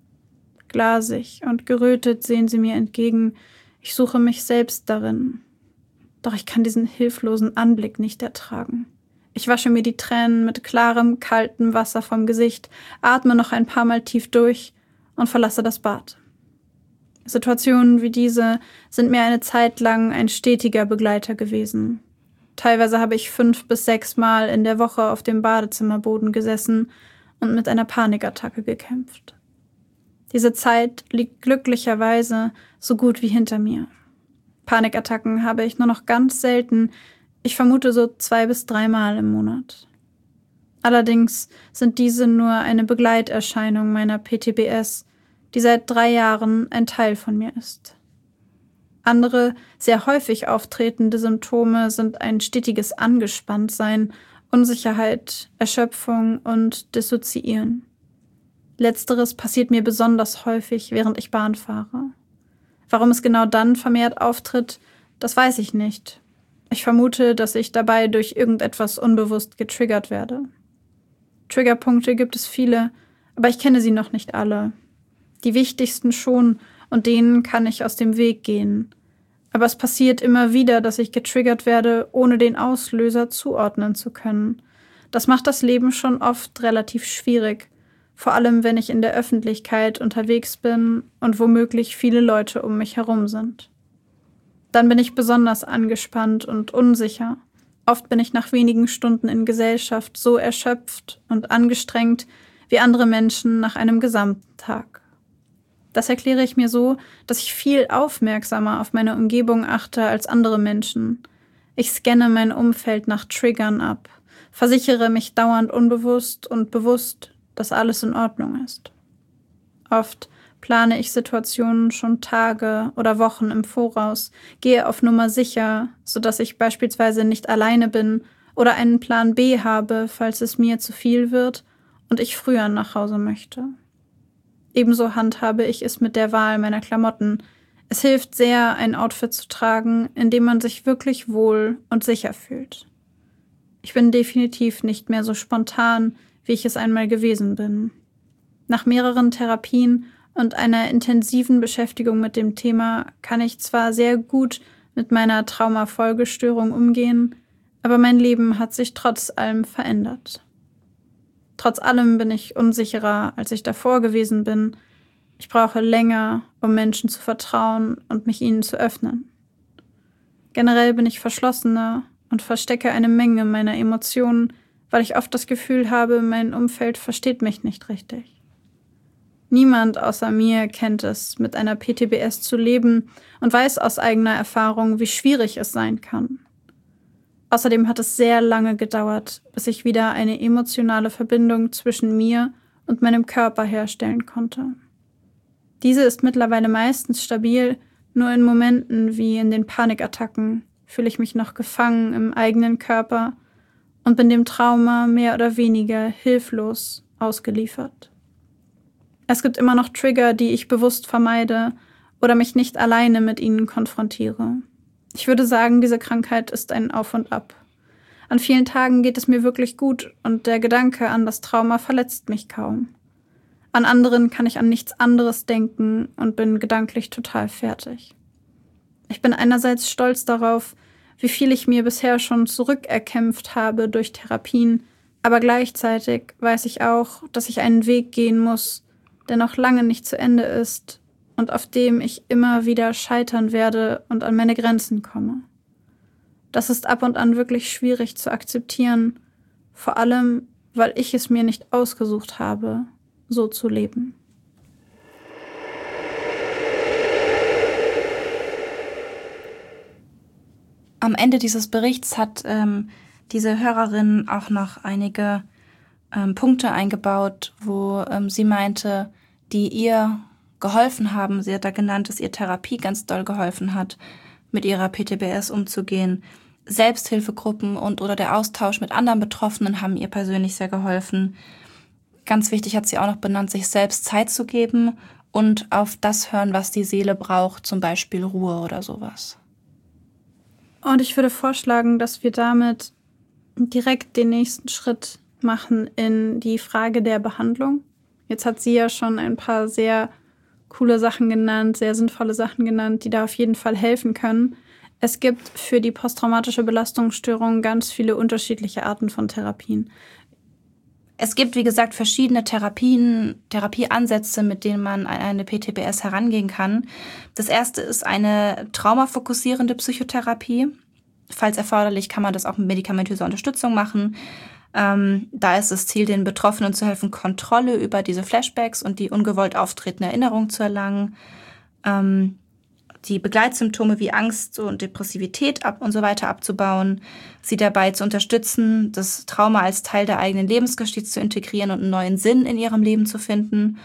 Glasig und gerötet sehen sie mir entgegen. Ich suche mich selbst darin. Doch ich kann diesen hilflosen Anblick nicht ertragen. Ich wasche mir die Tränen mit klarem, kaltem Wasser vom Gesicht, atme noch ein paar Mal tief durch und verlasse das Bad. Situationen wie diese sind mir eine Zeit lang ein stetiger Begleiter gewesen. Teilweise habe ich fünf bis sechs Mal in der Woche auf dem Badezimmerboden gesessen und mit einer Panikattacke gekämpft. Diese Zeit liegt glücklicherweise so gut wie hinter mir. Panikattacken habe ich nur noch ganz selten. Ich vermute so zwei bis dreimal im Monat. Allerdings sind diese nur eine Begleiterscheinung meiner P T B S, die seit drei Jahren ein Teil von mir ist. Andere, sehr häufig auftretende Symptome sind ein stetiges Angespanntsein, Unsicherheit, Erschöpfung und Dissoziieren. Letzteres passiert mir besonders häufig, während ich Bahn fahre. Warum es genau dann vermehrt auftritt, das weiß ich nicht. Ich vermute, dass ich dabei durch irgendetwas unbewusst getriggert werde. Triggerpunkte gibt es viele, aber ich kenne sie noch nicht alle. Die wichtigsten schon, und denen kann ich aus dem Weg gehen. Aber es passiert immer wieder, dass ich getriggert werde, ohne den Auslöser zuordnen zu können. Das macht das Leben schon oft relativ schwierig, vor allem wenn ich in der Öffentlichkeit unterwegs bin und womöglich viele Leute um mich herum sind. Dann bin ich besonders angespannt und unsicher. Oft bin ich nach wenigen Stunden in Gesellschaft so erschöpft und angestrengt wie andere Menschen nach einem gesamten Tag. Das erkläre ich mir so, dass ich viel aufmerksamer auf meine Umgebung achte als andere Menschen. Ich scanne mein Umfeld nach Triggern ab, versichere mich dauernd unbewusst und bewusst, dass alles in Ordnung ist. Oft plane ich Situationen schon Tage oder Wochen im Voraus, gehe auf Nummer sicher, sodass ich beispielsweise nicht alleine bin oder einen Plan B habe, falls es mir zu viel wird und ich früher nach Hause möchte. Ebenso handhabe ich es mit der Wahl meiner Klamotten. Es hilft sehr, ein Outfit zu tragen, in dem man sich wirklich wohl und sicher fühlt. Ich bin definitiv nicht mehr so spontan, wie ich es einmal gewesen bin. Nach mehreren Therapien und einer intensiven Beschäftigung mit dem Thema kann ich zwar sehr gut mit meiner Traumafolgestörung umgehen, aber mein Leben hat sich trotz allem verändert. Trotz allem bin ich unsicherer, als ich davor gewesen bin. Ich brauche länger, um Menschen zu vertrauen und mich ihnen zu öffnen. Generell bin ich verschlossener und verstecke eine Menge meiner Emotionen, weil ich oft das Gefühl habe, mein Umfeld versteht mich nicht richtig. Niemand außer mir kennt es, mit einer P T B S zu leben und weiß aus eigener Erfahrung, wie schwierig es sein kann. Außerdem hat es sehr lange gedauert, bis ich wieder eine emotionale Verbindung zwischen mir und meinem Körper herstellen konnte. Diese ist mittlerweile meistens stabil, nur in Momenten wie in den Panikattacken fühle ich mich noch gefangen im eigenen Körper und bin dem Trauma mehr oder weniger hilflos ausgeliefert. Es gibt immer noch Trigger, die ich bewusst vermeide oder mich nicht alleine mit ihnen konfrontiere. Ich würde sagen, diese Krankheit ist ein Auf und Ab. An vielen Tagen geht es mir wirklich gut und der Gedanke an das Trauma verletzt mich kaum. An anderen kann ich an nichts anderes denken und bin gedanklich total fertig. Ich bin einerseits stolz darauf, wie viel ich mir bisher schon zurückerkämpft habe durch Therapien, aber gleichzeitig weiß ich auch, dass ich einen Weg gehen muss, der noch lange nicht zu Ende ist und auf dem ich immer wieder scheitern werde und an meine Grenzen komme. Das ist ab und an wirklich schwierig zu akzeptieren, vor allem, weil ich es mir nicht ausgesucht habe, so zu leben. Am Ende dieses Berichts hat ähm, diese Hörerin auch noch einige ähm, Punkte eingebaut, wo ähm, sie meinte, die ihr geholfen haben. Sie hat da genannt, dass ihr Therapie ganz doll geholfen hat, mit ihrer P T B S umzugehen. Selbsthilfegruppen und oder der Austausch mit anderen Betroffenen haben ihr persönlich sehr geholfen. Ganz wichtig hat sie auch noch benannt, sich selbst Zeit zu geben und auf das hören, was die Seele braucht, zum Beispiel Ruhe oder sowas. Und ich würde vorschlagen, dass wir damit direkt den nächsten Schritt machen in die Frage der Behandlung. Jetzt hat sie ja schon ein paar sehr coole Sachen genannt, sehr sinnvolle Sachen genannt, die da auf jeden Fall helfen können. Es gibt für die posttraumatische Belastungsstörung ganz viele unterschiedliche Arten von Therapien. Es gibt, wie gesagt, verschiedene Therapien, Therapieansätze, mit denen man an eine P T B S herangehen kann. Das erste ist eine traumafokussierende Psychotherapie. Falls erforderlich, kann man das auch mit medikamentöser Unterstützung machen. Ähm, da ist das Ziel, den Betroffenen zu helfen, Kontrolle über diese Flashbacks und die ungewollt auftretende Erinnerung zu erlangen. Ähm, die Begleitsymptome wie Angst und Depressivität ab und so weiter abzubauen, sie dabei zu unterstützen, das Trauma als Teil der eigenen Lebensgeschichte zu integrieren und einen neuen Sinn in ihrem Leben zu finden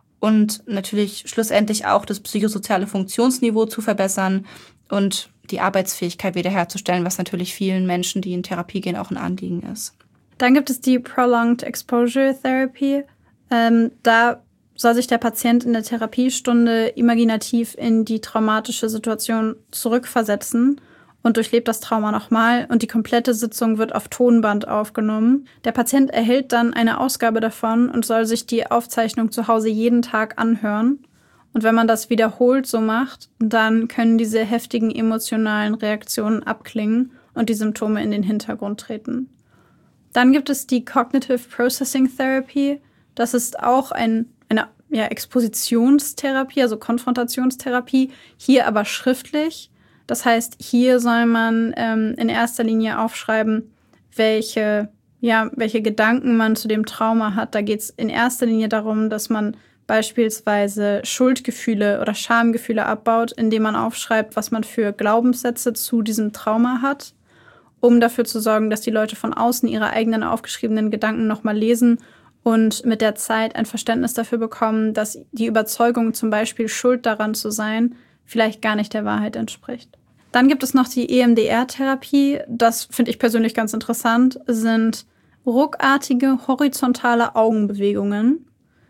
und natürlich schlussendlich auch das psychosoziale Funktionsniveau zu verbessern und die Arbeitsfähigkeit wiederherzustellen, was natürlich vielen Menschen, die in Therapie gehen, auch ein Anliegen ist. Dann gibt es die Prolonged Exposure Therapy. Ähm, da soll sich der Patient in der Therapiestunde imaginativ in die traumatische Situation zurückversetzen und durchlebt das Trauma nochmal und die komplette Sitzung wird auf Tonband aufgenommen. Der Patient erhält dann eine Ausgabe davon und soll sich die Aufzeichnung zu Hause jeden Tag anhören. Und wenn man das wiederholt so macht, dann können diese heftigen emotionalen Reaktionen abklingen und die Symptome in den Hintergrund treten. Dann gibt es die Cognitive Processing Therapy. Das ist auch ein eine ja, Expositionstherapie, also Konfrontationstherapie, hier aber schriftlich. Das heißt, hier soll man ähm, in erster Linie aufschreiben, welche, ja, welche Gedanken man zu dem Trauma hat. Da geht es in erster Linie darum, dass man beispielsweise Schuldgefühle oder Schamgefühle abbaut, indem man aufschreibt, was man für Glaubenssätze zu diesem Trauma hat, um dafür zu sorgen, dass die Leute von außen ihre eigenen aufgeschriebenen Gedanken nochmal lesen und mit der Zeit ein Verständnis dafür bekommen, dass die Überzeugung, zum Beispiel schuld daran zu sein, vielleicht gar nicht der Wahrheit entspricht. Dann gibt es noch die E M D R-Therapie. Das finde ich persönlich ganz interessant, sind ruckartige, horizontale Augenbewegungen,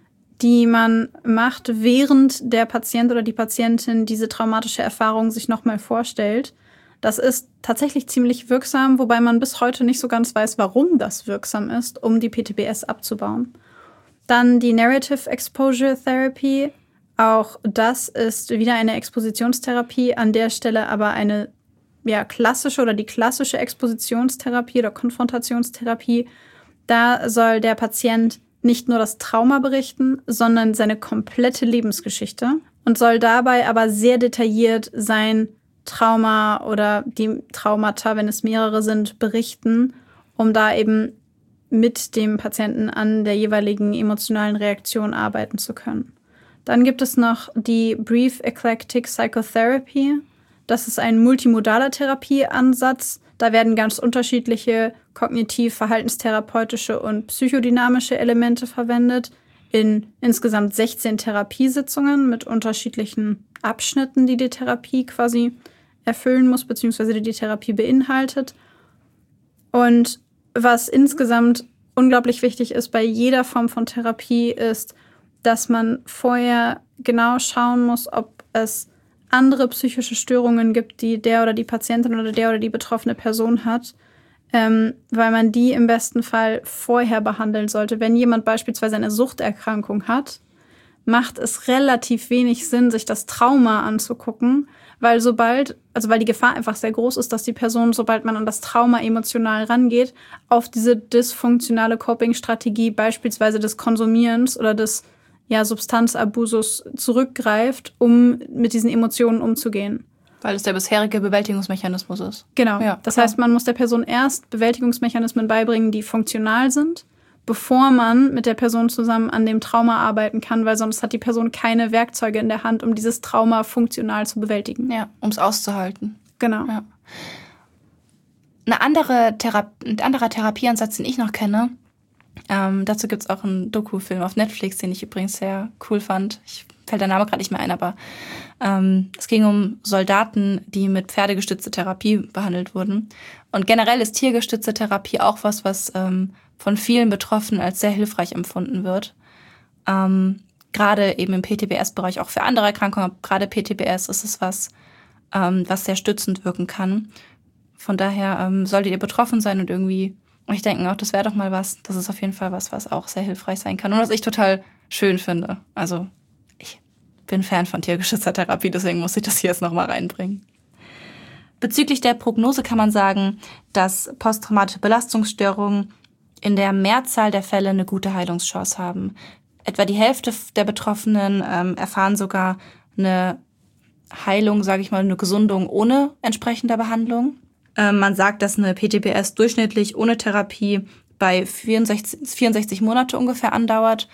die man macht, während der Patient oder die Patientin diese traumatische Erfahrung sich nochmal vorstellt. Das ist tatsächlich ziemlich wirksam, wobei man bis heute nicht so ganz weiß, warum das wirksam ist, um die P T B S abzubauen. Dann die Narrative Exposure Therapy. Auch das ist wieder eine Expositionstherapie, an der Stelle aber eine ja, klassische oder die klassische Expositionstherapie oder Konfrontationstherapie. Da soll der Patient nicht nur das Trauma berichten, sondern seine komplette Lebensgeschichte und soll dabei aber sehr detailliert sein Trauma oder die Traumata, wenn es mehrere sind, berichten, um da eben mit dem Patienten an der jeweiligen emotionalen Reaktion arbeiten zu können. Dann gibt es noch die Brief Eclectic Psychotherapy. Das ist ein multimodaler Therapieansatz. Da werden ganz unterschiedliche kognitiv-verhaltenstherapeutische und psychodynamische Elemente verwendet. in insgesamt sechzehn Therapiesitzungen mit unterschiedlichen Abschnitten, die die Therapie quasi erfüllen muss, beziehungsweise die die Therapie beinhaltet. Und was insgesamt unglaublich wichtig ist bei jeder Form von Therapie ist, dass man vorher genau schauen muss, ob es andere psychische Störungen gibt, die der oder die Patientin oder der oder die betroffene Person hat, ähm, weil man die im besten Fall vorher behandeln sollte. Wenn jemand beispielsweise eine Suchterkrankung hat, macht es relativ wenig Sinn, sich das Trauma anzugucken, weil sobald, also weil die Gefahr einfach sehr groß ist, dass die Person, sobald man an das Trauma emotional rangeht, auf diese dysfunktionale Coping-Strategie beispielsweise des Konsumierens oder des ja, Substanzabusus zurückgreift, um mit diesen Emotionen umzugehen. Weil es der bisherige Bewältigungsmechanismus ist. Genau. Ja, das klar. heißt, man muss der Person erst Bewältigungsmechanismen beibringen, die funktional sind, bevor man mit der Person zusammen an dem Trauma arbeiten kann, weil sonst hat die Person keine Werkzeuge in der Hand, um dieses Trauma funktional zu bewältigen. Ja, um es auszuhalten. Genau. Ja. Eine andere Thera- ein anderer Therapieansatz, den ich noch kenne, ähm, dazu gibt es auch einen Doku-Film auf Netflix, den ich übrigens sehr cool fand. Ich fällt der Name gerade nicht mehr ein, aber ähm, es ging um Soldaten, die mit pferdegestützter Therapie behandelt wurden. Und generell ist tiergestützte Therapie auch was, was ähm, von vielen Betroffenen als sehr hilfreich empfunden wird. Ähm, gerade eben im P T B S-Bereich, auch für andere Erkrankungen, aber gerade P T B S ist es was, ähm, was sehr stützend wirken kann. Von daher ähm, solltet ihr betroffen sein und irgendwie euch denken, auch das wäre doch mal was. Das ist auf jeden Fall was, was auch sehr hilfreich sein kann und was ich total schön finde. Also ich bin Fan von tiergeschützter Therapie, deswegen muss ich das hier jetzt nochmal reinbringen. Bezüglich der Prognose kann man sagen, dass posttraumatische Belastungsstörungen in der Mehrzahl der Fälle eine gute Heilungschance haben. Etwa die Hälfte der Betroffenen ähm, erfahren sogar eine Heilung, sage ich mal, eine Gesundung ohne entsprechender Behandlung. Ähm, man sagt, dass eine P T B S durchschnittlich ohne Therapie bei vierundsechzig, vierundsechzig Monate ungefähr andauert,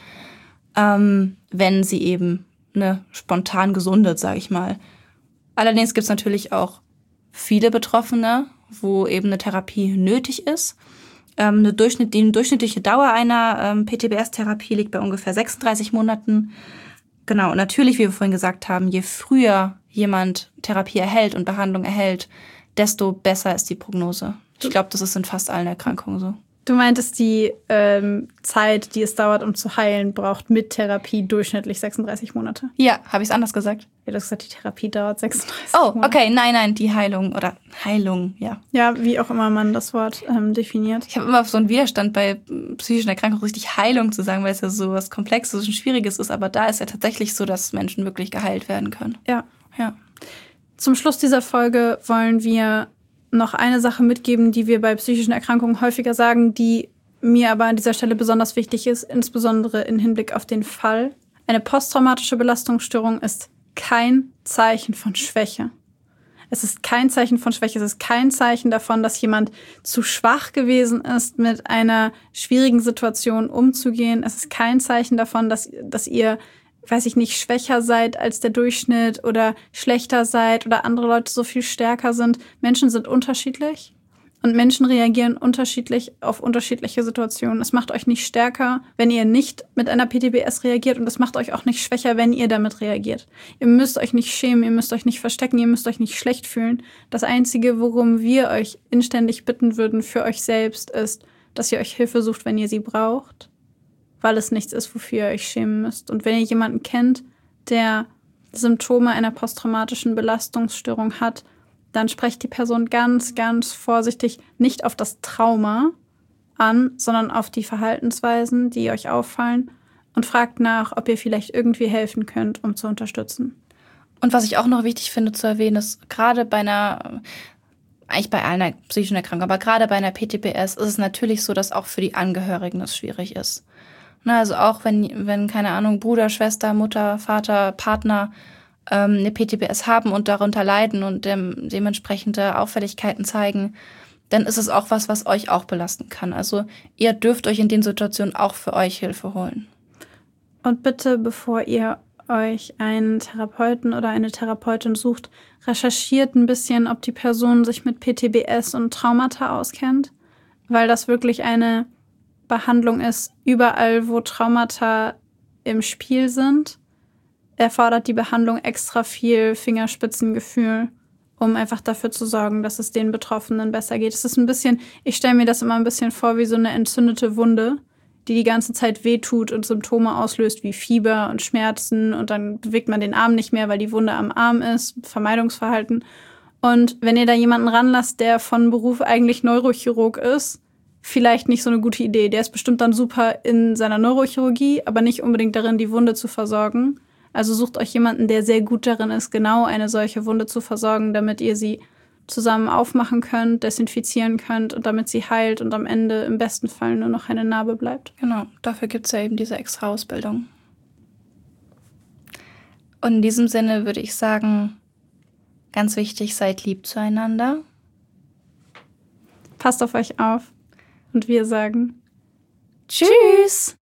ähm, wenn sie eben ne, spontan gesundet, sage ich mal. Allerdings gibt es natürlich auch viele Betroffene, wo eben eine Therapie nötig ist. Ähm, eine Durchschnitt, die durchschnittliche Dauer einer ähm, P T B S-Therapie liegt bei ungefähr sechsunddreißig Monaten. Genau, und natürlich, wie wir vorhin gesagt haben, je früher jemand Therapie erhält und Behandlung erhält, desto besser ist die Prognose. Ich glaube, das ist in fast allen Erkrankungen so. Du meintest, die ähm, Zeit, die es dauert, um zu heilen, braucht mit Therapie durchschnittlich sechsunddreißig Monate. Ja, habe ich es anders gesagt? Ja, du hast gesagt, die Therapie dauert sechsunddreißig Oh, Monate. okay, nein, nein, die Heilung oder Heilung, ja. Ja, wie auch immer man das Wort ähm, definiert. Ich habe immer so einen Widerstand bei psychischen Erkrankungen, richtig Heilung zu sagen, weil es ja so was Komplexes und Schwieriges ist. Aber da ist ja tatsächlich so, dass Menschen wirklich geheilt werden können. Ja. Ja. Zum Schluss dieser Folge wollen wir noch eine Sache mitgeben, die wir bei psychischen Erkrankungen häufiger sagen, die mir aber an dieser Stelle besonders wichtig ist, insbesondere im Hinblick auf den Fall. Eine posttraumatische Belastungsstörung ist kein Zeichen von Schwäche. Es ist kein Zeichen von Schwäche, es ist kein Zeichen davon, dass jemand zu schwach gewesen ist, mit einer schwierigen Situation umzugehen. Es ist kein Zeichen davon, dass, dass ihr, weiß ich nicht, schwächer seid als der Durchschnitt oder schlechter seid oder andere Leute so viel stärker sind. Menschen sind unterschiedlich und Menschen reagieren unterschiedlich auf unterschiedliche Situationen. Es macht euch nicht stärker, wenn ihr nicht mit einer P T B S reagiert und es macht euch auch nicht schwächer, wenn ihr damit reagiert. Ihr müsst euch nicht schämen, ihr müsst euch nicht verstecken, ihr müsst euch nicht schlecht fühlen. Das Einzige, worum wir euch inständig bitten würden für euch selbst, ist, dass ihr euch Hilfe sucht, wenn ihr sie braucht, weil es nichts ist, wofür ihr euch schämen müsst. Und wenn ihr jemanden kennt, der Symptome einer posttraumatischen Belastungsstörung hat, dann sprecht die Person ganz, ganz vorsichtig nicht auf das Trauma an, sondern auf die Verhaltensweisen, die euch auffallen und fragt nach, ob ihr vielleicht irgendwie helfen könnt, um zu unterstützen. Und was ich auch noch wichtig finde zu erwähnen, ist gerade bei einer, eigentlich bei einer psychischen Erkrankung, aber gerade bei einer P T B S ist es natürlich so, dass auch für die Angehörigen das schwierig ist. Na, also auch wenn, wenn, keine Ahnung, Bruder, Schwester, Mutter, Vater, Partner ähm, eine P T B S haben und darunter leiden und dem, dementsprechende Auffälligkeiten zeigen, dann ist es auch was, was euch auch belasten kann. Also ihr dürft euch in den Situationen auch für euch Hilfe holen. Und bitte, bevor ihr euch einen Therapeuten oder eine Therapeutin sucht, recherchiert ein bisschen, ob die Person sich mit P T B S und Traumata auskennt, weil das wirklich eine Behandlung ist. Überall, wo Traumata im Spiel sind, erfordert die Behandlung extra viel Fingerspitzengefühl, um einfach dafür zu sorgen, dass es den Betroffenen besser geht. Es ist ein bisschen, ich stelle mir das immer ein bisschen vor wie so eine entzündete Wunde, die die ganze Zeit wehtut und Symptome auslöst wie Fieber und Schmerzen und dann bewegt man den Arm nicht mehr, weil die Wunde am Arm ist, Vermeidungsverhalten. Und wenn ihr da jemanden ranlasst, der von Beruf eigentlich Neurochirurg ist, vielleicht nicht so eine gute Idee. Der ist bestimmt dann super in seiner Neurochirurgie, aber nicht unbedingt darin, die Wunde zu versorgen. Also sucht euch jemanden, der sehr gut darin ist, genau eine solche Wunde zu versorgen, damit ihr sie zusammen aufmachen könnt, desinfizieren könnt und damit sie heilt und am Ende im besten Fall nur noch eine Narbe bleibt. Genau, dafür gibt es ja eben diese extra Ausbildung. Und in diesem Sinne würde ich sagen, ganz wichtig, seid lieb zueinander. Passt auf euch auf. Und wir sagen Tschüss!